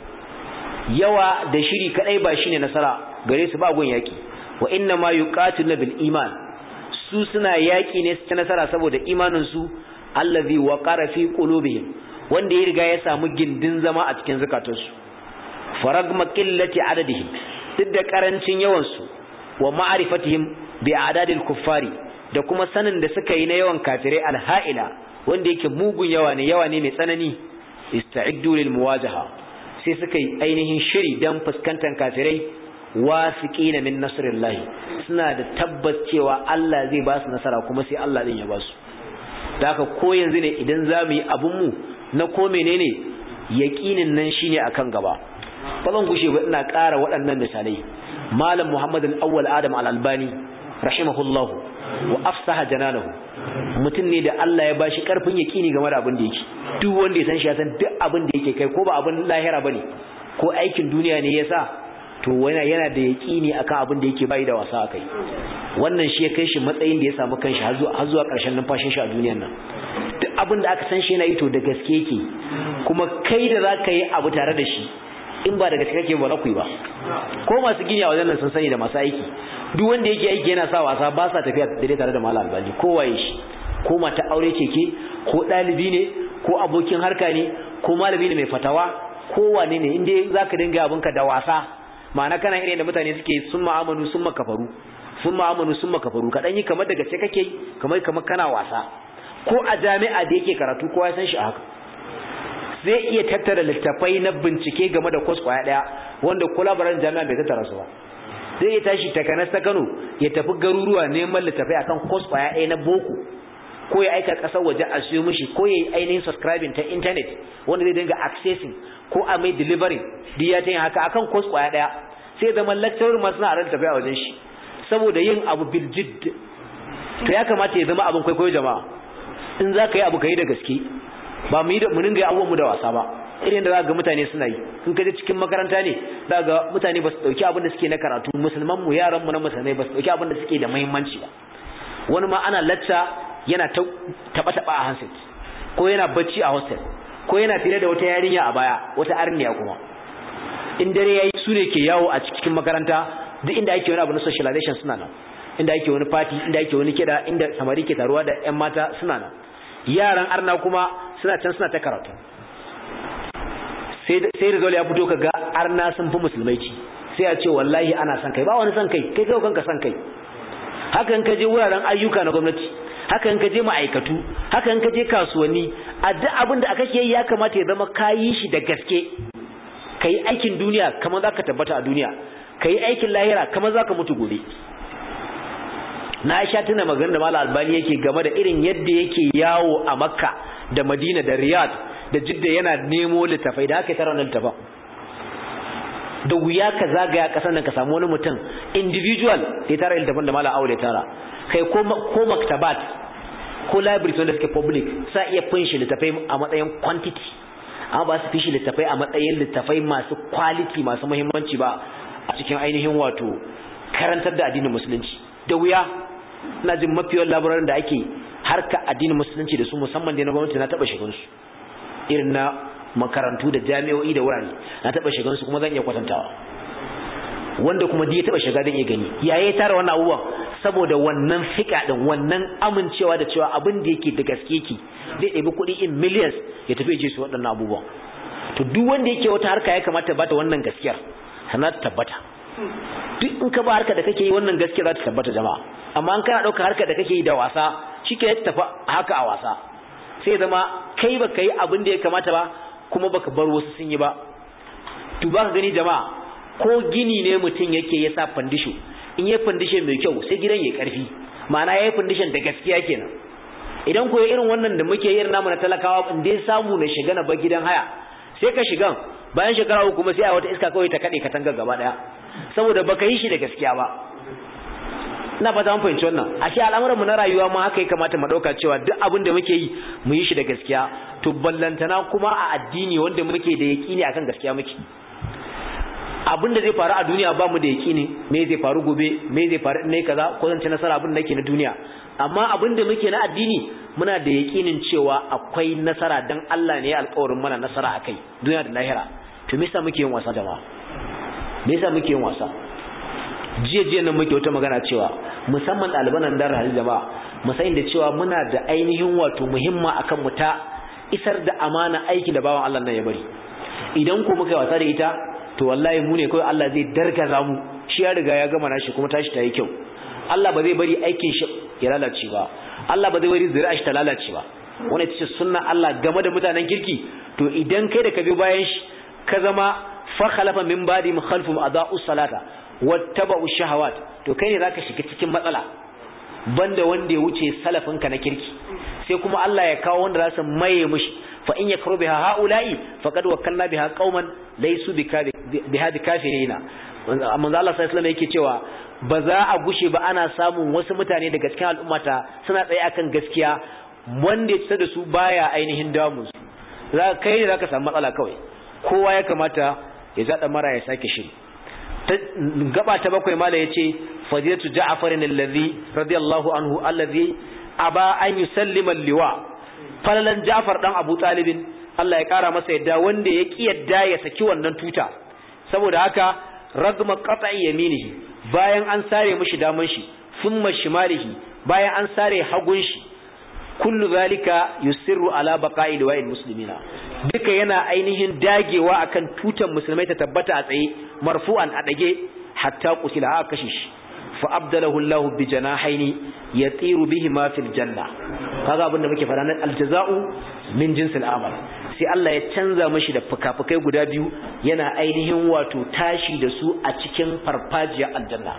Yawa da shiri kadai ba shine nasara gare su ba gun yaki. Wa inna ma yuqatiluna bil iman, su suna yaki ne su ta nasara saboda imanin su allazi waqara fi qulubihim, wanda ya riga ya samu gindin zama a cikin zakatunsu. Faragma qillati adadihim, duk da karancin yawan su, wa ma'rifatihim bi adadil kuffari, da kuma sanin da suka yi na yawan kafirai alha'ila wanda yake mugun yawa ne, yawa ne mai tsanani. Ista'iddu lil muwajaha, sai suka yi ainihin shiri dan fuskantar kafirai. Wasiqina min nasrillah, suna da tabbas cewa Allah zai ba su nasara, kuma sai Allah din ya ba su. Da haka ko yanzu ne idan zamu yi abun mu na ko menene yaqinin nan shine akan gaba. ba zan gushe ba ina ƙara waɗannan misalai. Malam Muhammad al-Awwal Adam al-Albani rahimahullahu wa afsaha jananahu, mutum ne da Allah ya bashi karfin yakini game da abin da yake. Duk wanda ya san shi ya san duk abin da yake kai, ko ba abin lahira bane ko aikin duniya ne yasa, to yana yana da yakini akan abin da yake bai da wasa akai. Wannan shi ya kai shi matsayin da ya samu kanshi har zuwa har zuwa ƙarshen numfashin shi a duniyar nan. Duk abin da aka san shi yana yi to da gaske yake, kuma kai da zaka yi abu tare da shi in ba da gaske kake ba ku yi ba. Ko masu gini a wajen nan sun sani da masu aiki, duk wanda yake aiki yana sa wasa ba sa tafiya daidai tare da Malam Albani. Ko waye shi, ko mata aure ce ke, ko dalibi ne, ko abokin harka ne, ko malami ne mai fatawa, ko wane ne, inda zaka dinga abinka da wasa, ma'ana kana irin da mutane suke sun ma'amanu sun makafaru sun ma'amanu sun makafaru ka dan yi kamar da gaske kake, kamar kamar kana wasa. Ko a jami'a da yake karatu kowa ya san shi a haka, zai iya tattara littafai na bincike game da course kwaya daya wanda kulabaran jami'a bai tattara su ba. Zai iya tashi takanas ta Kano ya tafi garuruwa neman littafai akan course kwaya daya na boko, ko ya aika kasar waje a siyo mishi, ko ya yi ainihin subscribing ta internet wanda zai dinga accessing, ko a mai delivering duk ya ta yin haka akan course kwaya daya. Sai zama lecturer masu na littafai a wajen shi saboda yin abu bil jidd. To ya kamata ya zama abin kwaikwayo jama'a. In za ka yi abu ka yi da gaske, ba mu yi da mu dinga abubuwan mu da wasa ba irin da za ga mutane suna yi. In ka je cikin makaranta ne za ga mutane ba su dauki abin da suke na karatu, musulman mu yaran mu na musulmai ba su dauki abin da suke da muhimmanci ba. Wani ma ana lacca yana taba taba a handset, ko yana bacci a hostel, ko yana fira da wata yarinya a baya, wata arniya kuma. In dare yayi su ne ke yawo a cikin makaranta, duk inda ake wani abu na socialization suna nan, inda ake wani party, inda ake wani kida, inda samari ke taruwa da ƴan mata suna nan. Yaran arna kuma suna can suna ta karatu. Sai sai rizal ya fito kaga arna sun fi musulmai ci, sai a ce wallahi ana san kai. Ba wani san kai, kai kai kanka san kai. Hakan ka je wuraren ayyuka na gwamnati, hakan ka je ma'aikatu, hakan ka je kasuwanni, a duk abin da aka ke yi ya kamata ya zama kayi shi da gaske. Kai aikin duniya kamar zaka tabbata a duniya, kai aikin lahira kamar zaka mutu gobe. Na sha tuna maganar da Malam Albani yake game da irin yadda yake yawo a Makka da Madina da Riyadh da Jidda yana nemo littafai da aka tara wannan littafin. Da wuya ka zagaya kasan nan ka samu wani mutum individual ya tara littafin da Malam Aure tara. Kai ko ko maktabat ko libraries wanda suke public sa iya fin shi littafai a matsayin quantity amma ba su fi shi littafai a matsayin littafai masu quality masu muhimmanci ba a cikin ainihin wato karantar da addinin musulunci da wuya ina jin mafiyar labaran da ake harka addinin musulunci da su musamman da na gwamnati na taba shigan su irin na makarantu da jami'o'i da wurare na taba shigan su kuma zan iya kwatantawa wanda kuma da ya taba shiga zan iya gani yayi tara wannan abubuwan saboda wannan fika din wannan amincewa da cewa abin da yake da gaske yake zai ɗebi kuɗi in millions ya tafi je su waɗannan abubuwan to duk wanda yake wata harka ya kamata ba ta wannan gaskiyar sana ta tabbata duk in ka ba harka da kake yi wannan gaskiya za ta tabbata jama'a amma an kana ɗauka harka da kake yi da wasa shike ya tafi haka a wasa sai zama kai baka yi abin da ya kamata ba kuma baka bar wasu sun yi ba to ba ka gani jama'a ko gini ne mutum yake ya sa fandisho in ya fandisho mai kyau sai gidan ya karfi ma'ana ya yi fandishon da gaskiya kenan idan ko irin wannan da muke irin namu na talakawa in dai samu na shiga na ba gidan haya sai ka shigan bayan shekara uku kuma sai a wata iska kawai ta kade katanga gaba daya saboda baka yi shi da gaskiya ba ina fata mun fahimci wannan ashe al'amuran mu na rayuwa ma haka ya kamata mu dauka cewa duk abin da muke yi mu yi shi da gaskiya to ballantana kuma a addini wanda muke da yaqini akan gaskiya muke abin da zai faru a duniya ba mu da yaqini me zai faru gobe me zai faru ne kaza ko zan ci nasara abin da nake na duniya amma abin da muke na addini muna da yaqinin cewa akwai nasara dan Allah ne ya alƙawarin mana nasara akai duniya da lahira to me yasa muke yin wasa jama'a me yasa muke yin wasa jiya jiya nan muke wata magana cewa musamman ɗaliban nan dar halin jama'a mu san da cewa muna da ainihin wato muhimma akan mu ta isar da amana aiki da bawan Allah nan ya bari idan ko muka wasa da ita to wallahi mu ne kai Allah zai dargaza mu shi ya riga ya gama nashi kuma tashi ta yi kyau Allah ba zai bari aikin shi ya lalace ba Allah ba zai bari zuri'a shi ta lalace ba wannan ita ce sunnar Allah game da mutanen kirki to idan kai da ka bi bayan shi ka zama fa khalafa min ba'di mukhalfum adaa'u salata wattaba'u shahawat to kai ne zaka shiga cikin matsala banda wanda ya wuce salafinka na kirki sai kuma Allah ya kawo wanda za su maye mushi fa in yakru biha haula'i faqad wakkalna biha qauman laysu biha bikafirina manzo Allah sallallahu alaihi wasallam yake cewa ba za a gushe ba ana samun wasu mutane daga cikin al'ummata suna tsaye akan gaskiya wanda ya da su baya ainihin damu za kai ne zaka samu matsala kawai kowa ya kamata ya zada mara ya sake shiri gaba ta bakwai mala yace fadilatu ja'far alladhi radiyallahu anhu alladhi aba an yusallima liwa falalan ja'far dan abu talibin Allah ya kara masa yadda wanda ya ki yadda ya saki wannan tuta saboda haka ragma qat'i yaminihi bayan an sare mishi daman shi thumma shimalihi bayan an sare hagun shi kullu zalika yusirru ala baqa'i liwa'il muslimina duka yana ainihin dagewa akan tutan musulmai ta tabbata a tsaye marfu'an a dage hatta qutila aka kashe shi fa abdalahu Allah bi janahaini yatiru bihima fil janna kaga abinda muke fara nan aljaza'u min jinsil amal sai Allah ya canza mishi da fukafukai guda biyu yana ainihin wato tashi da su a cikin farfajiya aljanna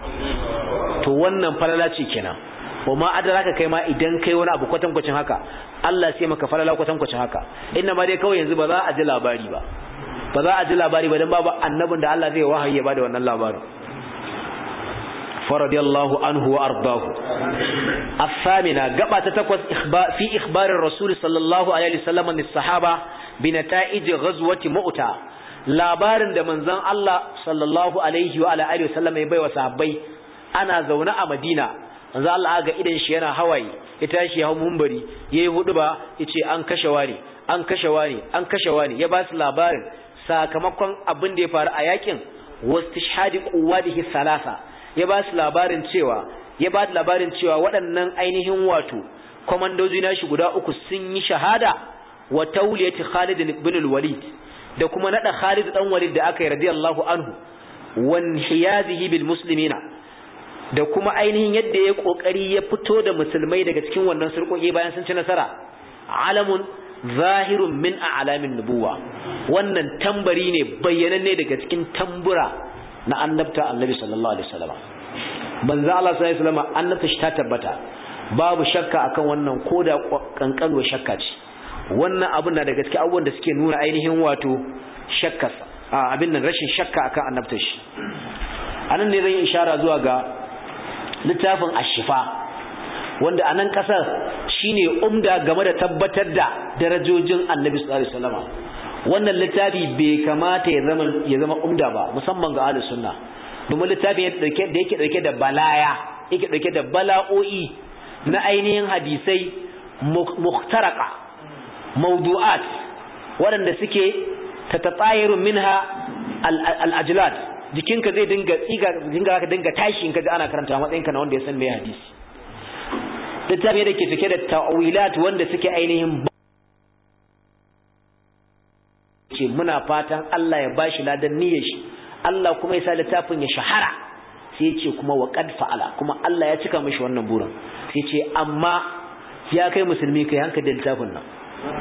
to wannan falala ce kenan wa ma adraka kai ma idan kai wani abu kwatankwacin haka Allah sai maka falala kwatankwacin haka inna ma dai kawai yanzu ba za a ji labari ba ba za a ji labari ba dan babu annabin da Allah zai wahayi ya bada wannan labarin faradiyallahu anhu wa ardahu الثامنة قبعة تكوز إخبار في إخبار الرسول صلى الله عليه وسلم عن الصحابة بنتائج غزوة مؤتة labarin da manzon Allah sallallahu alaihi wa ala alihi wasallam ya baiwa sahabbai ana zaune a Madina manzon Allah ga idan shi yana hawaye ya tashi ya hawo munbari yayi huduba yace an kashe wani an kashe wani an kashe wani ya ba su labarin sakamakon abin da ya faru a yakin wastishhadi quwwatihi salasa ya ba su labarin cewa ya ba da labarin cewa waɗannan ainihin wato komandoji na shi guda uku sun yi shahada wa tawliyati Khalid ibn al-Walid da kuma nada Khalid dan Walid da aka yi radiyallahu anhu wan hiyazihi bil muslimina da kuma ainihin yadda ya kokari ya fito da musulmai daga cikin wannan surkoki bayan sun ci nasara alamun zahirun min a'lamin nubuwa wannan tambari ne bayyananne daga cikin tambura na annabta annabi sallallahu alaihi wasallam manzo Allah sallallahu alaihi wasallam annabta shi ta tabbata babu shakka akan wannan koda kankanuwar shakka ce wannan abin na da gaske abubuwan da suke nuna ainihin wato shakka abin nan rashin shakka akan annabta shi anan ne zan ishara zuwa ga littafin ashifa wanda anan kasar shine umda game da tabbatar da darajojin Annabi sallallahu alaihi wasallam wannan littafi bai kamata ya zama ya zama umda ba musamman ga ahlus sunna domin littafin da yake dauke da balaya yake dauke da bala'o'i na ainihin hadisai mukhtaraka mawdu'at waɗanda suke tatatsayiru minha al-ajlad jikinka zai dinga tsiga dinga ka dinga tashi in kaji ana karanta matsayin ka na wanda ya san me hadisi littafin da ke cike da ta'wilat wanda suke ainihin ce muna fatan Allah ya bashi ladan niyyar shi Allah kuma ya sa littafin ya shahara sai ya ce kuma wa qad fa'ala kuma Allah ya cika mishi wannan burin sai ya ce amma ya kai musulmi kai hankali da littafin nan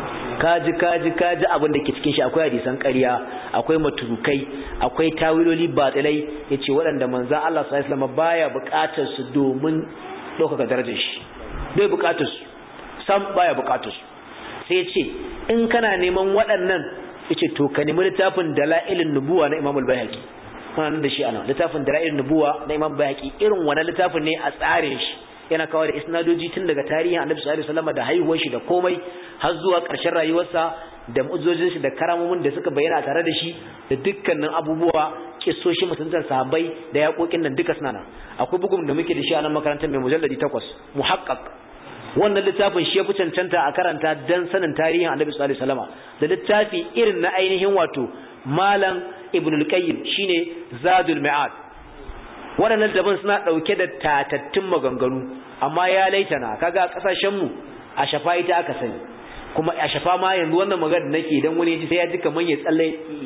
kaji kaji kaji abin da ke cikin shi akwai hadisan ƙarya akwai maturukai akwai tawiloli batilai yace waɗanda manzo Allah sallallahu alaihi wasallam baya buƙatar su domin ɗaukaka darajar shi bai buƙatar su sam baya buƙatar su sai yace in kana neman waɗannan yace to ka nemi littafin dalailun nubuwa na Imam al-Baihaqi kana nan da shi ana littafin dalailun nubuwa na Imam al-Baihaqi irin wannan littafin ne a tsarin shi yana kawo da isnadoji tun daga tarihin Annabi sallallahu alaihi wasallam da haihuwar shi da komai har zuwa ƙarshen rayuwarsa da mu'jizojin shi da karamomin da suka bayyana tare da shi da dukkanin abubuwa kissoshi mutuntan sahabbai da yaƙoƙin nan duka suna nan akwai bugun da muke da shi a nan makarantar mai mujalladi takwas muhaqqaq wannan littafin shi ya fi cancanta a karanta dan sanin tarihin Annabi sallallahu alaihi wasallam da littafi irin na ainihin wato Malam Ibn al-Qayyim shine Zadul Ma'ad waɗannan daban suna ɗauke da tatattun maganganu amma ya laitana kaga kasashen mu a shafa ita aka sani kuma a shafa ma yanzu wannan magana nake dan wani ji sai ya ji kaman ya tsalle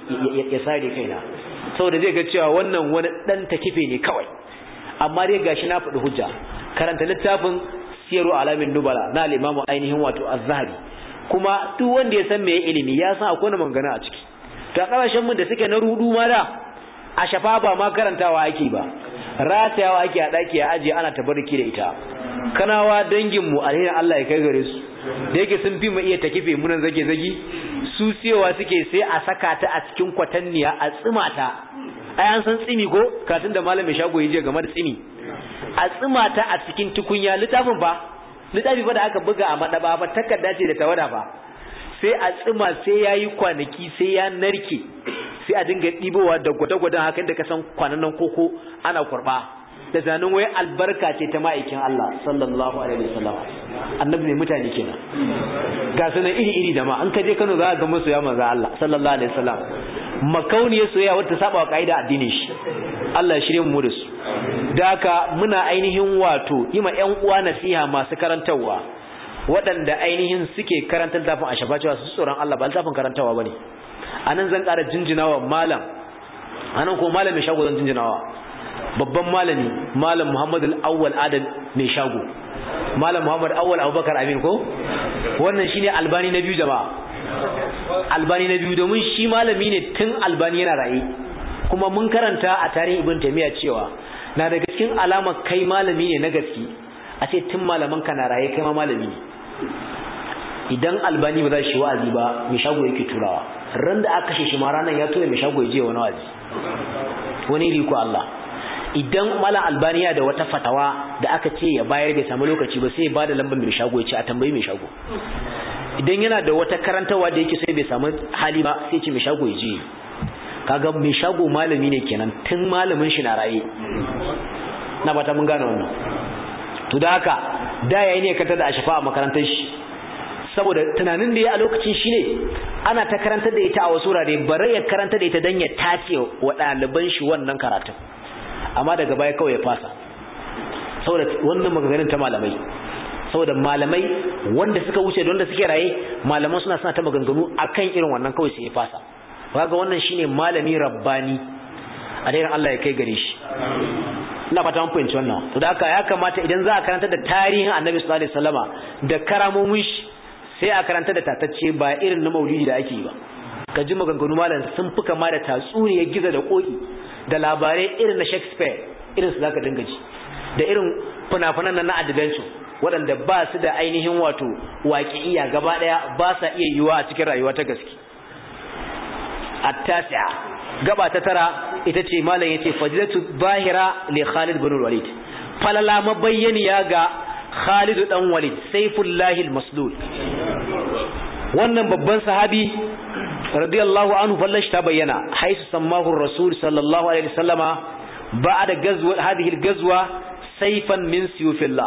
ya sare kaina saboda zai ga cewa wannan wani dan takife ne kawai amma dai gashi na faɗi hujja karanta littafin Siyaru Alamin Nubala na al-Imam ainihin wato Az-Zahabi kuma duk wanda ya san me ilimi ya san akwai magana a ciki ta kasashen mu da suke na rudu ma da a shafa ba ma karantawa ake ba ratayawa ake a daki a aje ana tabarruki da ita kanawa dangin mu alheri Allah ya kai gare su da yake sun fi mu iya takife munan zage zagi su siyowa suke sai a saka ta a cikin kwatanniya a tsimata ai an san tsimi ko katin da malamin shago yaje game da tsimi a tsimata a cikin tukunya littafin fa littafi fa da aka buga a madaba fa takarda ce da tawada fa sai a tsima sai yayi kwanaki sai ya narke sai a dinga dibowa da gwada-gwadan hakan da ka san kwanan koko ana kurba da zanen wai albarka ce ta ma'aikin Allah sallallahu alaihi wasallam annabi ne mutane kenan ga sunan iri-iri da ma an kaje Kano za ka ga masoya manzo Allah sallallahu alaihi wasallam makauniyar soyayya wata saba wa kaida addinin shi Allah ya shirye mu da su da haka muna ainihin wato yi ma ƴan uwa nasiha masu karantawa waɗanda ainihin suke karantar tafin a shafa cewa su tsoron Allah ba tafin karantawa bane anan zan ƙara jinjinawa malam anan ko malam mai shago zan jinjinawa babban malami malam Muhammad al-Awwal Adam mai shago malam Muhammad Awwal Abubakar Amin ko wannan shine albani na biyu jama'a albani na biyu domin shi malami ne tun albani yana raye kuma mun karanta a tarihin Ibn Taymiyyah cewa na daga cikin alamar kai malami ne na gaske a ce tun malaman ka na raye kai ma malami ne idan albani ba za shi wa'azi ba mai shago yake turawa ran da aka kashe shi ma ranar ya tura mai shago ya je wani wa'azi wani riko Allah idan mala albaniya da wata fatawa da aka ce ya bayar bai samu lokaci ba sai ya bada lambar mai shago ya ce a tambayi mai shago idan yana da wata karantawa da yake sai bai samu hali ba sai ce mai shago ya je kaga mai shago malami ne kenan tun malamin shi na raye na bata mun gane wannan to da haka da yayi ne kanta da ashafa a makarantar shi saboda tunanin da ya a lokacin shine ana ta karantar da ita a wasu wurare bare ya karanta da ita dan ya tace wa ɗaliban shi wannan karatun amma daga baya kawai ya fasa saboda wannan maganganun ta malamai saboda malamai wanda suka wuce da wanda suke raye malaman suna suna ta maganganu akan irin wannan kawai sai ya fasa kaga wannan shine malami rabbani a dai Allah ya kai gare shi ina fata mun fahimci wannan to da haka ya kamata idan za a karanta da tarihin Annabi sallallahu alaihi wasallama da karamomin shi sai a karanta da tatacce ba irin na maulidi da ake yi ba ka ji maganganu malam sun fi kama da tatsuniyar giza da koki da labarai irin na Shakespeare irin su zaka dinga ji da irin funafunan nan na adventure waɗanda ba su da ainihin wato waƙi'iya gaba ɗaya ba sa iya yiwa a cikin rayuwa ta gaske at-tasi'a gaba ta tara ita ce malam yace fadilatu zahira li Khalid bin Walid falala mabayyaniya ga Khalid dan Walid Sayfullahi al-Maslul. Wannan babban sahabi radiyallahu anhu fallashi ta bayyana haisu sammahu Rasul sallallahu alaihi wasallama ba'da gazwa hadhihi al-gazwa sayfan min suyufillah.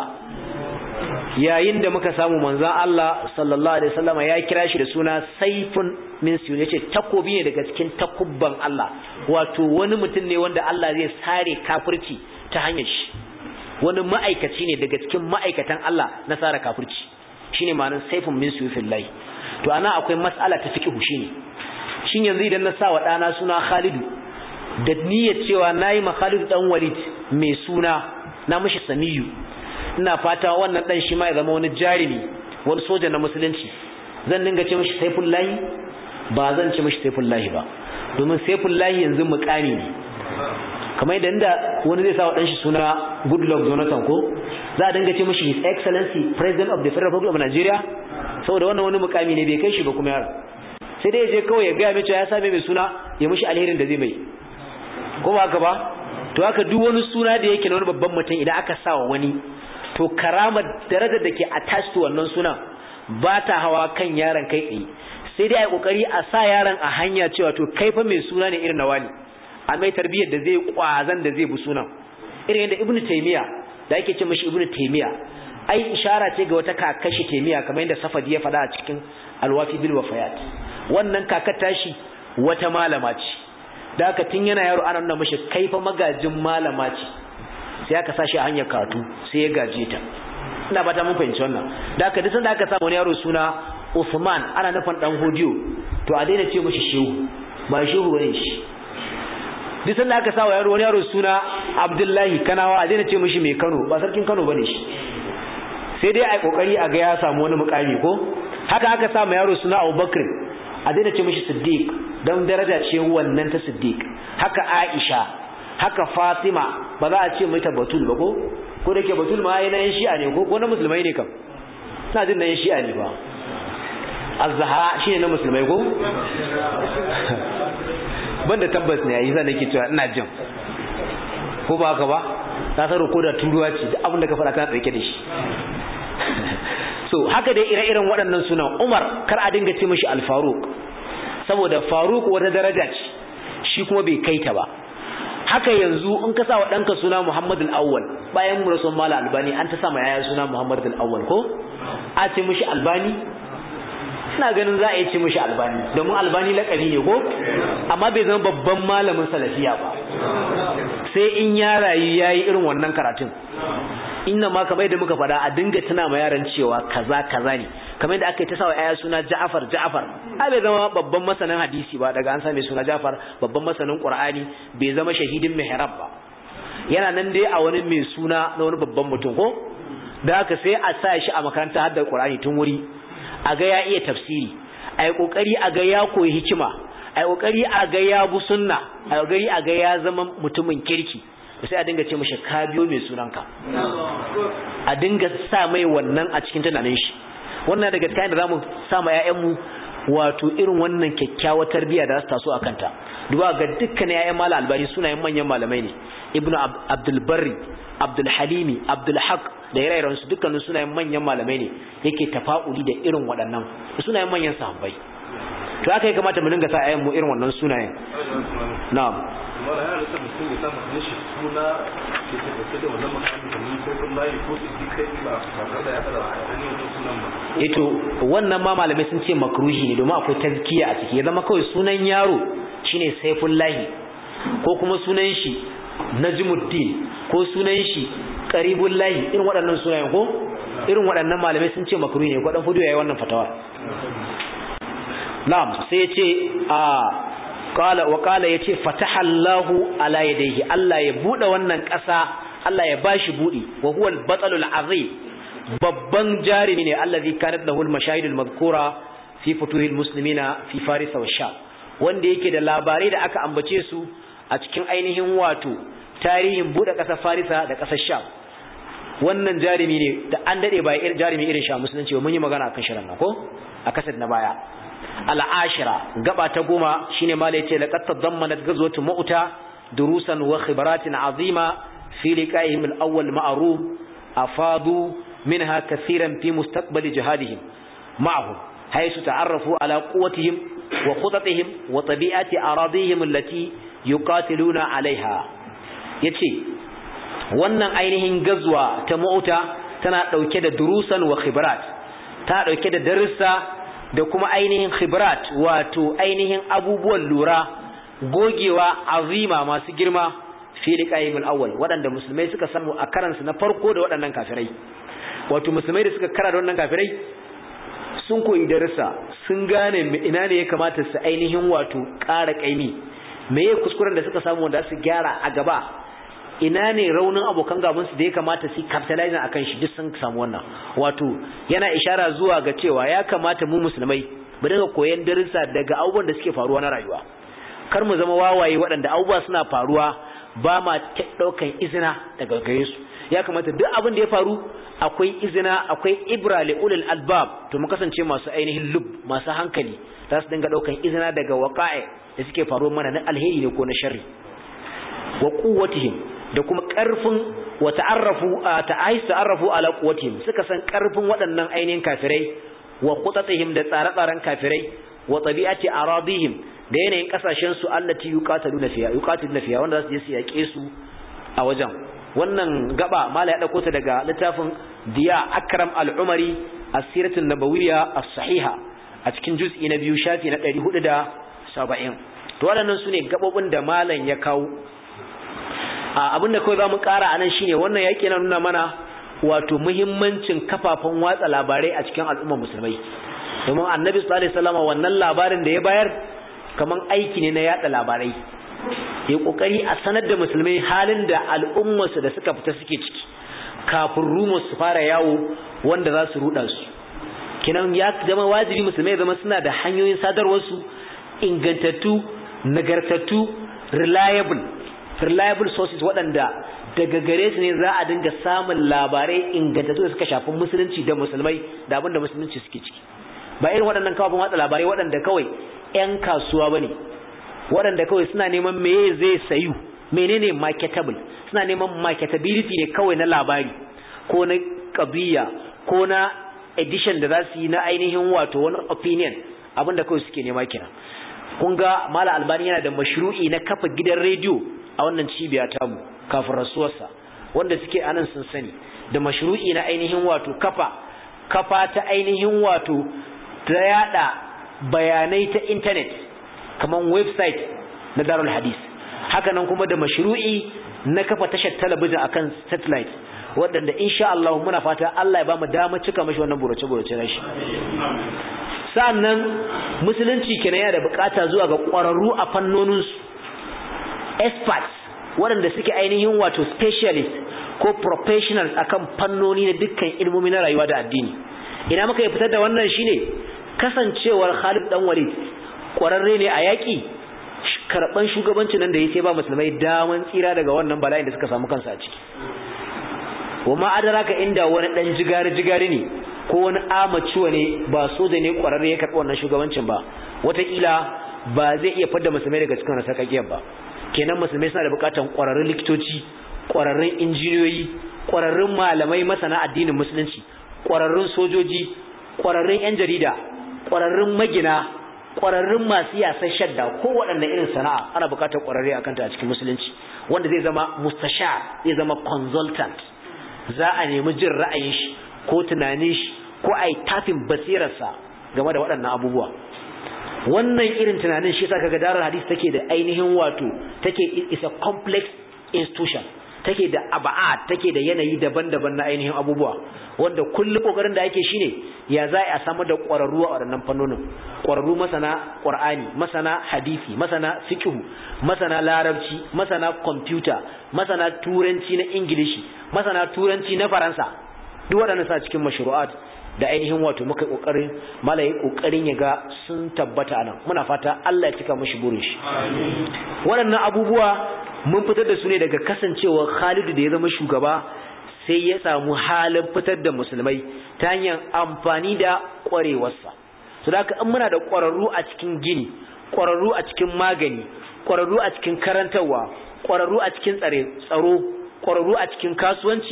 Yayin da muka samu manzon Allah sallallahu alaihi wasallama ya kira shi da suna sayfun min suyuf, yace takobi ne daga cikin takubban Allah, wato wani mutum ne wanda Allah zai sare kafirci ta hanyar shi, wani ma'aikaci ne daga cikin ma'aikatan Allah na sare kafirci, shine ma'anar sayfun min suyufillah. To ana akwai mas'ala ta fiqhu shine shin yanzu idan na sa wa dana suna Khalidu da niyyar cewa nayi ma Khalid dan Walid mai suna na mishi Samiyu, ina fata wannan dan shi ma ya zama wani jarimi, wani soja na musulunci, zan dinga ce mishi Sayfullahi? Ba zan ce mishi Sayfullahi ba, domin Sayfullahi yanzu mukami ne. Kamar yadda inda wani zai sa wa dan shi suna Goodluck Jonathan ko za a dinga ce mishi His Excellency President of the Federal Republic of Nigeria, saboda wannan wani mukami ne bai kai shi ba kuma yaro, sai dai je kawai ya ga mai cewa ya same mai suna ya mishi alherin da zai mai, ko ba haka ba? To haka duk wani suna da yake na wani babban mutum idan aka sa wa wani, to karama darajar da ke attached to wannan suna ba ta hawa kan yaron kai tsaye, sai dai a kokari a sa yaron a hanya cewa to kai fa mai suna ne irin na wani, a mai tarbiyyar da zai kwazan da zai bi sunan, irin yadda Ibn Taymiyyah da yake ce mishi Ibn Taymiyyah ai ishara ce ga wata kakashi Taymiyyah, kamar yadda Safadi ya faɗa a cikin Al-Wafi bil Wafayat. Wannan kakar tashi wata malama ce, da haka tun yana yaro ana nuna mishi kai fa magajin malama ce, sai aka sashi a hanyar karatu sai ya gaje ta. Ina ba ta mun fahimci wannan. Da haka duk sanda aka sa wani yaro suna Uthman ana nufin dan Hodiyo, to a daina ce mishi shehu, ba shehu bane shi. Duk sanda aka sa wa yaro wani yaro suna Abdullahi Kanawa, a daina ce mishi mai Kano, ba sarkin Kano bane shi. Sai dai ai kokari a ga ya samu wani mukami ko. Haka aka sa ma yaro suna Abubakar, a daina ce mishi Siddiq dan daraja ce wannan ta Siddiq. Haka Aisha, haka Fatima, ba za a ce mai ta Batul ba ko? Ko da ke Batul ma yana yin Shi'a ne ko ko na musulmai ne kam? Ina jin na yin Shi'a ne ba. Az-Zahra shine na musulmai ko? Banda tabbas ne yayi zan nake cewa ina jin. Ko ba haka ba? Ta saro ko da turuwa ce duk abin da ka fara kana tsake da shi. So haka dai ire-iren waɗannan sunan Umar kar a dinga ce mishi Al-Faruq, saboda Faruq wata daraja ce shi kuma bai kai ta ba. Haka yanzu in ka sa wa ɗanka suna Muhammad al-Awwal, bayan mu rasul Mala Albani an ta sa ma yaya suna Muhammad al-Awwal ko a ce mishi Albani, ina ganin za a yi ce mishi Albani domin Albani laƙabi ne ko, amma bai zama babban malamin salafiya ba sai in ya rayu yayi irin wannan karatun. Inna ma kamar yadda muka fada a dinga tuna ma yaran cewa kaza kaza ne, kamar yadda aka yi ta sawa yaya suna Ja'far Ja'far, ai bai zama babban masanin hadisi ba daga an same suna Ja'far, babban masanin Qur'ani, bai zama shahidin mihrab ba, yana nan dai a wani mai suna na wani babban mutum ko. Da haka sai a sa shi a makaranta haddar Qur'ani tun wuri, a ga ya iya tafsiri, ai kokari a ga ya koyi hikima, ai kokari a ga ya bu sunna, ai kokari a ga ya zama mutumin kirki. Sai a dinga ce mishi ka biyo mai sunanka, a dinga sa mai wannan a cikin tunanin shi. Wannan daga cikin da zamu sa ma ƴaƴanmu wato irin wannan kyakkyawar tarbiyya da su taso akan ta. Duba ga dukkan ƴaƴan Malam Albani sunayen manyan malamai ne, Ibn Abdul Barri, Abdul Halimi, Abdul Haq da ire-iren su dukkanin sunayen manyan malamai ne, yake tafa'uli da irin waɗannan sunayen manyan sahabbai. To haka ya kamata mu dinga sa ƴaƴanmu irin wannan sunayen. Na'am. Mara ya rasa mutum ya samu ne shi suna ke tabbata da wannan makamin da mun sai kullahi ko su kai ba ba da ya fara hanyar wannan sunan ba. Eh to wannan ma malamai sun ce makruhi ne domin akwai tazkiya a ciki, ya zama kawai sunan yaro shine Saifullahi ko kuma sunan shi Najmuddin ko sunan shi Qaribullahi, irin waɗannan sunayen ko irin waɗannan malamai sun ce makruhi ne, ko dan fudu yayi wannan fatawa. Na'am, sai ya ce a Kala wa kala yace fataha Allahu ala yadayhi, Allah ya bude wannan ƙasa, Allah ya bashi budi, wa huwa al-batalul azim, babban jarimi ne allazi kanat lahu al-mashahidul madhkura fi futuhil muslimina fi faris wa sham, wanda yake da labarai da aka ambace su a cikin ainihin wato tarihin bude ƙasar Farisa da ƙasar Sham. Wannan jarimi ne da an dade ba irin jarimi irin sha musulunci ba, mun yi magana akan shirin nan ko a kasar na baya. Al-ashira gaba ta goma shine malai ce laqad tadammanat ghazwatu mu'ta durusan wa khibaratin azima fi liqa'ihim al-awwal ma'ruf afadu منها كثيرا في مستقبل جهادهم معهم حيث تعرفوا على قوتهم وخططهم وطبيعة أراضيهم التي يقاتلون عليها. yace wannan ainihin gazwa ta Mu'ta tana dauke da durusan wa khibrat, ta dauke da darussa da kuma ainihin khibrat, wato ainihin abubuwan lura, gogewa azima masu girma fi liqaimul awwal, wadanda musulmai suka samu a karansu na farko da wadannan kafirai. Wato musulmai da suka kara da wannan kafirai sun koyi darussa, sun gane ina ne ya kamata su ainihin wato ƙara kaimi, meye kuskuren da suka samu wanda su gyara a gaba, ina ne raunin abokan gaban su da ya kamata su capitalize akan shi, duk sun samu wannan. Wato yana ishara zuwa ga cewa ya kamata mu musulmai mu dinga koyon darussa daga abubuwan da suke faruwa na rayuwa, kar mu zama wawaye waɗanda abubuwa suna faruwa ba ma ɗaukan izina daga gare su. Ya kamata duk abin da ya faru akwai izina, akwai ibra li ulil albab, to mu kasance masu ainihin lub, masu hankali, za su dinga ɗaukan izina daga waqa'i da suke faruwa mana na alheri ne ko na sharri. Wa quwwatihim, da kuma ƙarfin wa ta'arrafu ta'ayis ta'arrafu ala quwwatihim, suka san ƙarfin waɗannan ainihin kafirai, wa qutatihim, da tsare-tsaren kafirai, wa tabi'ati aradihim, da yanayin kasashen su allati yuqatiluna fiha yuqatiluna fiha, wanda za su je su yaƙe su a wajen. Wannan gaba mala ya dauko ta daga littafin Diya Akram al-Umari as-Siratun Nabawiyya as-Sahiha a cikin juz'i na biyu shafi na ɗari hudu da saba'in. To waɗannan sune gabobin da malam ya kawo. Abinda kawai zamu ƙara anan shine wannan yake yana nuna mana wato muhimmancin kafafen watsa labarai a cikin al'ummar musulmai. Domin Annabi sallallahu alaihi wasallam wannan labarin da ya bayar kaman aiki ne na yada labarai, ya kokari a sanar da musulmai halin da al'ummarsu da suka fita suke ciki kafin rumors su fara yawo wanda za su ruda su. Kinan ya zama wajibi musulmai zama suna da hanyoyin sadarwar su ingantattu, nagartattu, reliable reliable sources waɗanda daga gare su ne za a dinga samun labarai ingantattu da suka shafi musulunci da musulmai da abin da musulunci suke ciki. Ba irin waɗannan kafin watsa labarai waɗanda kawai 'yan kasuwa bane, waɗanda kawai suna neman meye zai sayu, menene marketable, suna neman marketability ne kawai na labari ko na ƙabiya ko na edition da za su yi na ainihin wato wani opinion, abinda kawai suke nema kenan. Kun ga Mala Albani yana da mashru'i na kafa gidan rediyo a wannan cibiya ta mu kafin rasuwarsa, wanda suke anan sun sani, da mashru'i na ainihin wato kafa kafa ta ainihin wato ta yada bayanai ta internet kaman website na Darul Hadith. Haka nan kuma da mashru'i na kafa tashar talabijin akan satellite, waɗanda insha Allah muna fata Allah ya ba mu dama cika mashi wannan burace-burace na shi. Sannan musulunci kenan yana da bukata zuwa ga ƙwararru a fannonin su, experts waɗanda suke ainihin wato specialist ko professionals akan fannoni na dukkan ilmomi na rayuwa da addini. Ina muka yi fitar da wannan shine kasancewar Khalid dan Walid ƙwararre ne a yaƙi, karɓan shugabancin nan da ya sai ba musulmai daman tsira daga wannan bala'in da suka samu kansa a ciki. Wa ma adraka inda wani dan jigari jigari ne ko wani amaciwa ne ba soja ne ƙwararre ya karɓi wannan shugabancin ba, wataƙila ba zai iya fadda musulmai daga cikin wannan sakakiyar ba. Kenan musulmai suna da buƙatar ƙwararrun likitoci, ƙwararrun injiniyoyi, ƙwararrun malamai masana addinin musulunci, ƙwararrun sojoji, ƙwararrun 'yan jarida, ƙwararrun magina, ƙwararrun masu yasan shadda, ko waɗanne irin sana'a ana buƙatar ƙwararre akan ta a cikin musulunci, wanda zai zama mustashar, zai zama consultant. Za a nemi jin ra'ayin shi ko tunanin shi ko ai tafin basirarsa game da waɗannan abubuwa. Wannan irin tunanin shi yasa kaga Darul Hadith take da ainihin wato take is a complex institution, take da aba'at, take da yanayi daban-daban na ainihin abubuwa, wanda kullu kokarin da ake shine ya za a samu da ƙwararru a waɗannan fannonin, ƙwararru masana Qur'ani, masana hadisi, masana fiqh, masana larabci, masana computer, masana turanci na Ingilishi, masana turanci na Faransa. Duk waɗannan sa cikin mashru'at da ainihin wato muka kokarin malai kokarin ya ga sun tabbata anan. Muna fata Allah ya cika mishi burin shi. Amin. Waɗannan abubuwa mun fitar da su ne daga kasancewar Khalid da ya zama shugaba, sai ya samu halin fitar da musulmai ta hanyar amfani da ƙwarewarsa. To da haka in muna da ƙwararru a cikin gini, ƙwararru a cikin magani, ƙwararru a cikin karantarwa, ƙwararru a cikin tsare tsaro, ƙwararru a cikin kasuwanci,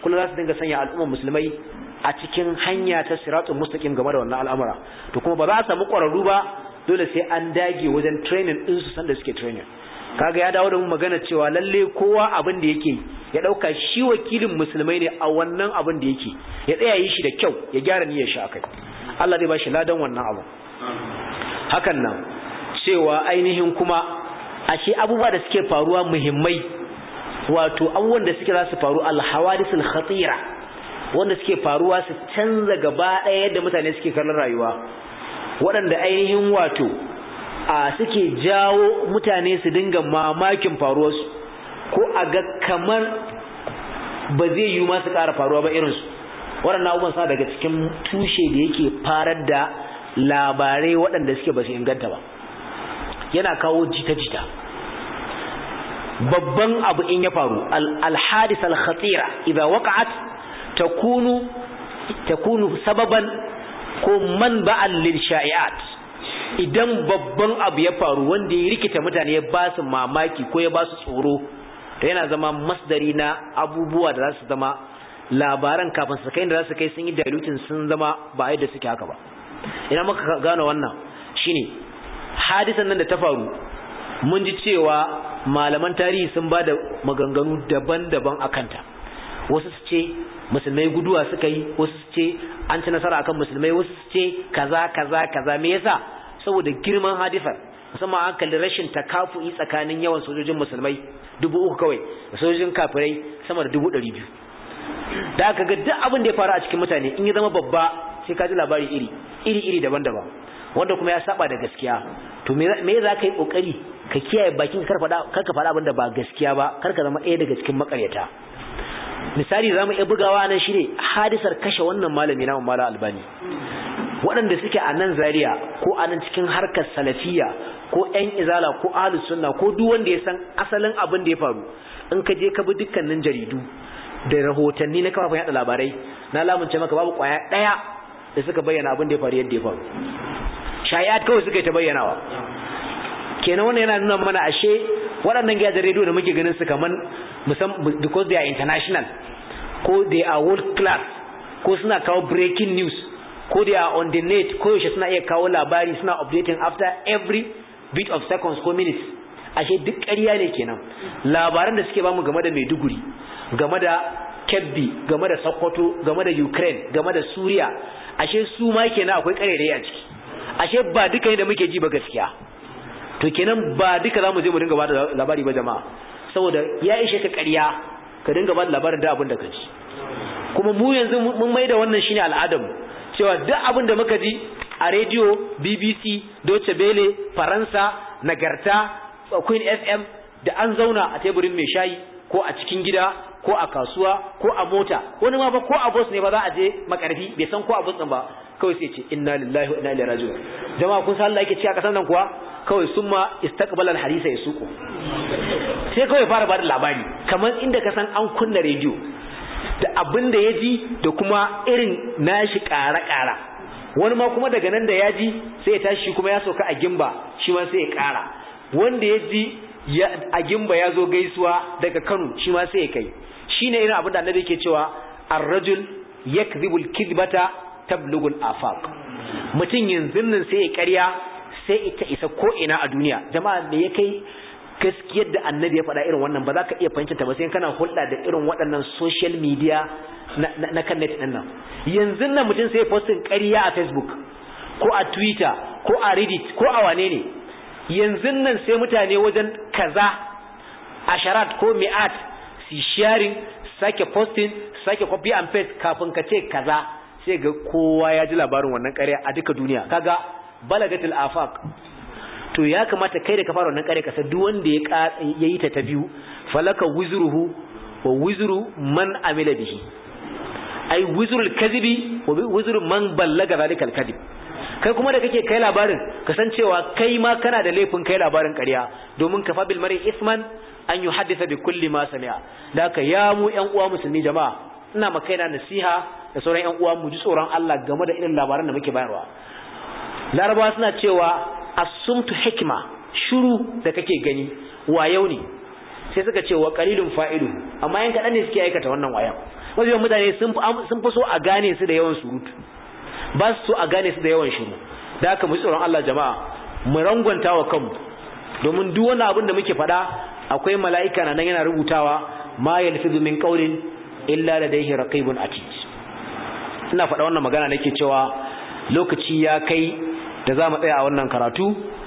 kullum za su dinga sanya al'ummar musulmai a cikin hanya ta siratul mustaqim game da wannan al'amura to kuma ba za a samu ƙwararru ba dole sai an dage wajen training din su sanda suke training kaga ya dawo da mu magana cewa lalle kowa abin da yake ya dauka shi wakilin musulmai ne a wannan abin da yake ya tsaya yi shi da kyau ya gyara niyyar shi akai Allah zai ba shi ladan wannan abu hakan nan cewa ainihin kuma ashe abubuwa da suke faruwa muhimmai wato abubuwan da suke za su faru al-hawadisul khatira wanda suke faruwa su canza gaba ɗaya yadda mutane suke kallon rayuwa waɗanda ainihin wato a suke jawo mutane su dinga mamakin faruwarsu ko a ga kamar ba zai yi masu ƙara faruwa ba irinsu waɗannan abubuwan sa daga cikin tushe da yake farar da labarai waɗanda suke ba su inganta ba yana kawo jita-jita babban abu in ya faru al-hadis al-khatira idza waqa'at takunu takunu sababan ko manba'an lil sha'i'at idan babban abu ya faru wanda ya rikita mutane ya ba su mamaki ko ya ba su tsoro to yana zama masdari na abubuwa da za su zama labaran kafin su kai da za su kai sun yi dilutin sun zama ba yadda suke haka ba ina muka gano wannan shine hadisan nan da ta faru mun ji cewa malaman tarihi sun ba da maganganu daban-daban akanta wasu su ce musulmai guduwa suka yi wasu su ce an ci nasara akan musulmai wasu su ce kaza kaza kaza me yasa saboda girman hadisar musamman an kalli rashin takafu'i tsakanin yawan sojojin musulmai dubu uku kawai da sojojin kafirai sama da dubu ɗari biyu da aka ga duk abin da ya faru a cikin mutane in ya zama babba sai ka ji labari iri iri iri daban-daban wanda kuma ya saba da gaskiya to me za ka yi kokari ka kiyaye bakin kar faɗa kar ka faɗa abin da ba gaskiya ba kar ka zama ɗaya daga cikin makaryata misali za mu iya bugawa nan shi ne hadisar kashe wannan malami na Malam Albani waɗanda suke a nan Zaria ko a nan cikin harkar salafiya ko ƴan izala ko ahlus sunna ko duk wanda ya san asalin abin da ya faru in ka je ka bi dukkanin jaridu da rahotanni na kafafen yada labarai na lamunce maka babu kwaya ɗaya da suka bayyana abin da ya faru yadda ya faru shayat kawai suka yi ta bayyanawa kenan wannan yana nuna mana ashe waɗannan gidajen rediyo da muke ganin su kaman musamman because they are international ko they are world class ko suna kawo breaking news ko they are on the net ko yaushe suna iya kawo labari suna updating after every bit of seconds ko minutes ashe duk ƙarya ne kenan labaran da suke bamu game da Maiduguri game da Kebbi game da Sokoto game da Ukraine game da Syria ashe su ma kenan akwai ƙarerai a ciki ashe ba duka ne da muke ji ba gaskiya to kenan ba duka zamu je mu dinga ba da labari ba jama'a saboda ya ishe ka ƙarya ka dinga ba da labarin da abin da ka ji kuma mu yanzu mun maida wannan shine al'adam cewa duk abin da muka ji a radio B B C Deutsche Welle Faransa Nagarta Queen F M da an zauna a teburin mai shayi ko a cikin gida ko a kasuwa ko a mota wani ma ba ko a bus ne ba za a je makarfi bai san ko a bus din ba kawai sai ce inna lillahi wa inna ilaihi raji'un jama'a kun san Allah yake ci a kasan nan kuwa kawai summa istaqbala al-hadisa yasuqu sai kawai fara bada labari kamar inda ka san an kunna radio da abin da yaji da kuma irin nashi ƙara-ƙara wani ma kuma daga nan da yaji sai ya tashi kuma ya sauka a gimba shi ma sai ya ƙara wanda yaji a gimba ya zo gaisuwa daga Kano shi ma sai ya kai shine irin abin da Annabi yake cewa ar-rajul yakdhibul kidbata tablugul afaq mutum yanzu nan sai ya ƙarya sai ita isa ko ina a duniya jama'a me ya kai gaskiyar da Annabi ya faɗa irin wannan ba za ka iya fahimta ba sai kana hulɗa da irin waɗannan social media na na kan net din nan yanzu nan mutum sai ya postin ƙarya a Facebook ko a Twitter ko a Reddit ko a wane ne yanzu nan sai mutane wajen kaza asharat ko mi'at su sharing sake posting sake copy and paste kafin ka ce kaza sai ga kowa ya ji labarin wannan ƙarya a duka duniya kaga balagatul afaq to ya kamata kai da ka fara wannan ƙarya ka san duk wanda ya yayi ta ta biyu falaka wizruhu wa wizru man amila bihi ai wizrul kadhibi wa wizru man ballaga zalikal kadhib kai kuma da kake kai labarin kasancewa kai ma kana da laifin kai labarin ƙarya domin kafa bil mar'i isman an yuhaddisa bi kulli ma sami'a da ka ya mu ƴan uwa musulmi jama'a ina makaina nasiha da sauran ƴan uwa mu ji tsoron Allah game da irin labaran da muke bayarwa larabawa suna cewa as-sumtu hikma shiru da kake gani wayau ne sai suka ce wa qalilun fa'ilu amma yan kadan ne suke aikata wannan wayan wajen mutane sun sun fi so a gane su da yawan surutu ba su so a gane su da yawan shiru da haka mu tsoron Allah jama'a mu rangwanta wa kanmu domin duk wani abin da muke faɗa akwai mala'ika nan yana rubutawa ma yalfizu min qawlin illa ladayhi raqibun atid ina faɗa wannan magana nake cewa lokaci ya kai da za mu tsaya a wannan karatu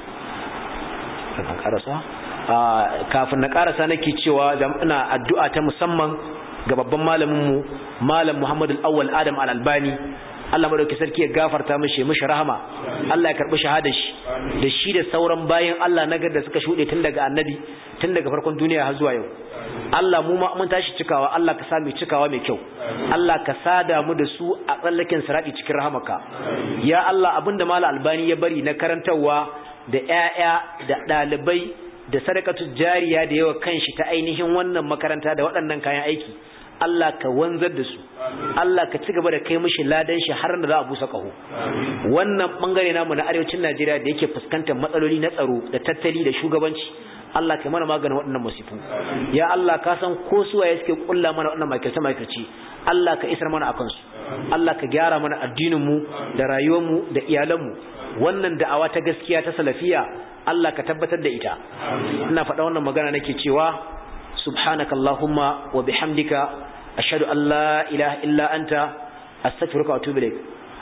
karasa kafin na karasa nake cewa ina addu'a ta musamman ga babban malamin mu malam Muhammad al-Awwal Adam al-Albani Allah madauki sarki ya gafarta mishi mishi rahama Allah ya karbi shahadar shi da shi da sauran bayin Allah nagar da suka shude tun daga annabi tun daga farkon duniya har zuwa yau Allah mu ma mun tashi cikawa Allah ka sa mu cikawa mai kyau Allah ka sada mu da su a tsallaken sirati cikin rahamaka ya Allah abinda malam Albani ya bari na karantawa da ƴaƴa da dalibai da sadaqatu jariya da yawa kanshi ta ainihin wannan makaranta da waɗannan kayan aiki Allah ka wanzar da su Allah ka ci gaba da kai mishi ladan shi har da za a busa kaho wannan bangare namu na arewacin Najeriya da yake fuskantar matsaloli na tsaro da tattali da shugabanci Allah kai mana maganin waɗannan masifu ya Allah ka san ko suwaye suke kulla mana waɗannan makirce makirce Allah ka isar mana akan su Allah ka gyara mana addinin mu da rayuwar mu da iyalan mu wannan da'awa ta gaskiya ta salafiya Allah ka tabbatar da ita ina faɗa wannan magana nake cewa سبحانك اللهم وبحمدك أشهد أن لا إله إلا أنت أستغفرك وأتوب إليك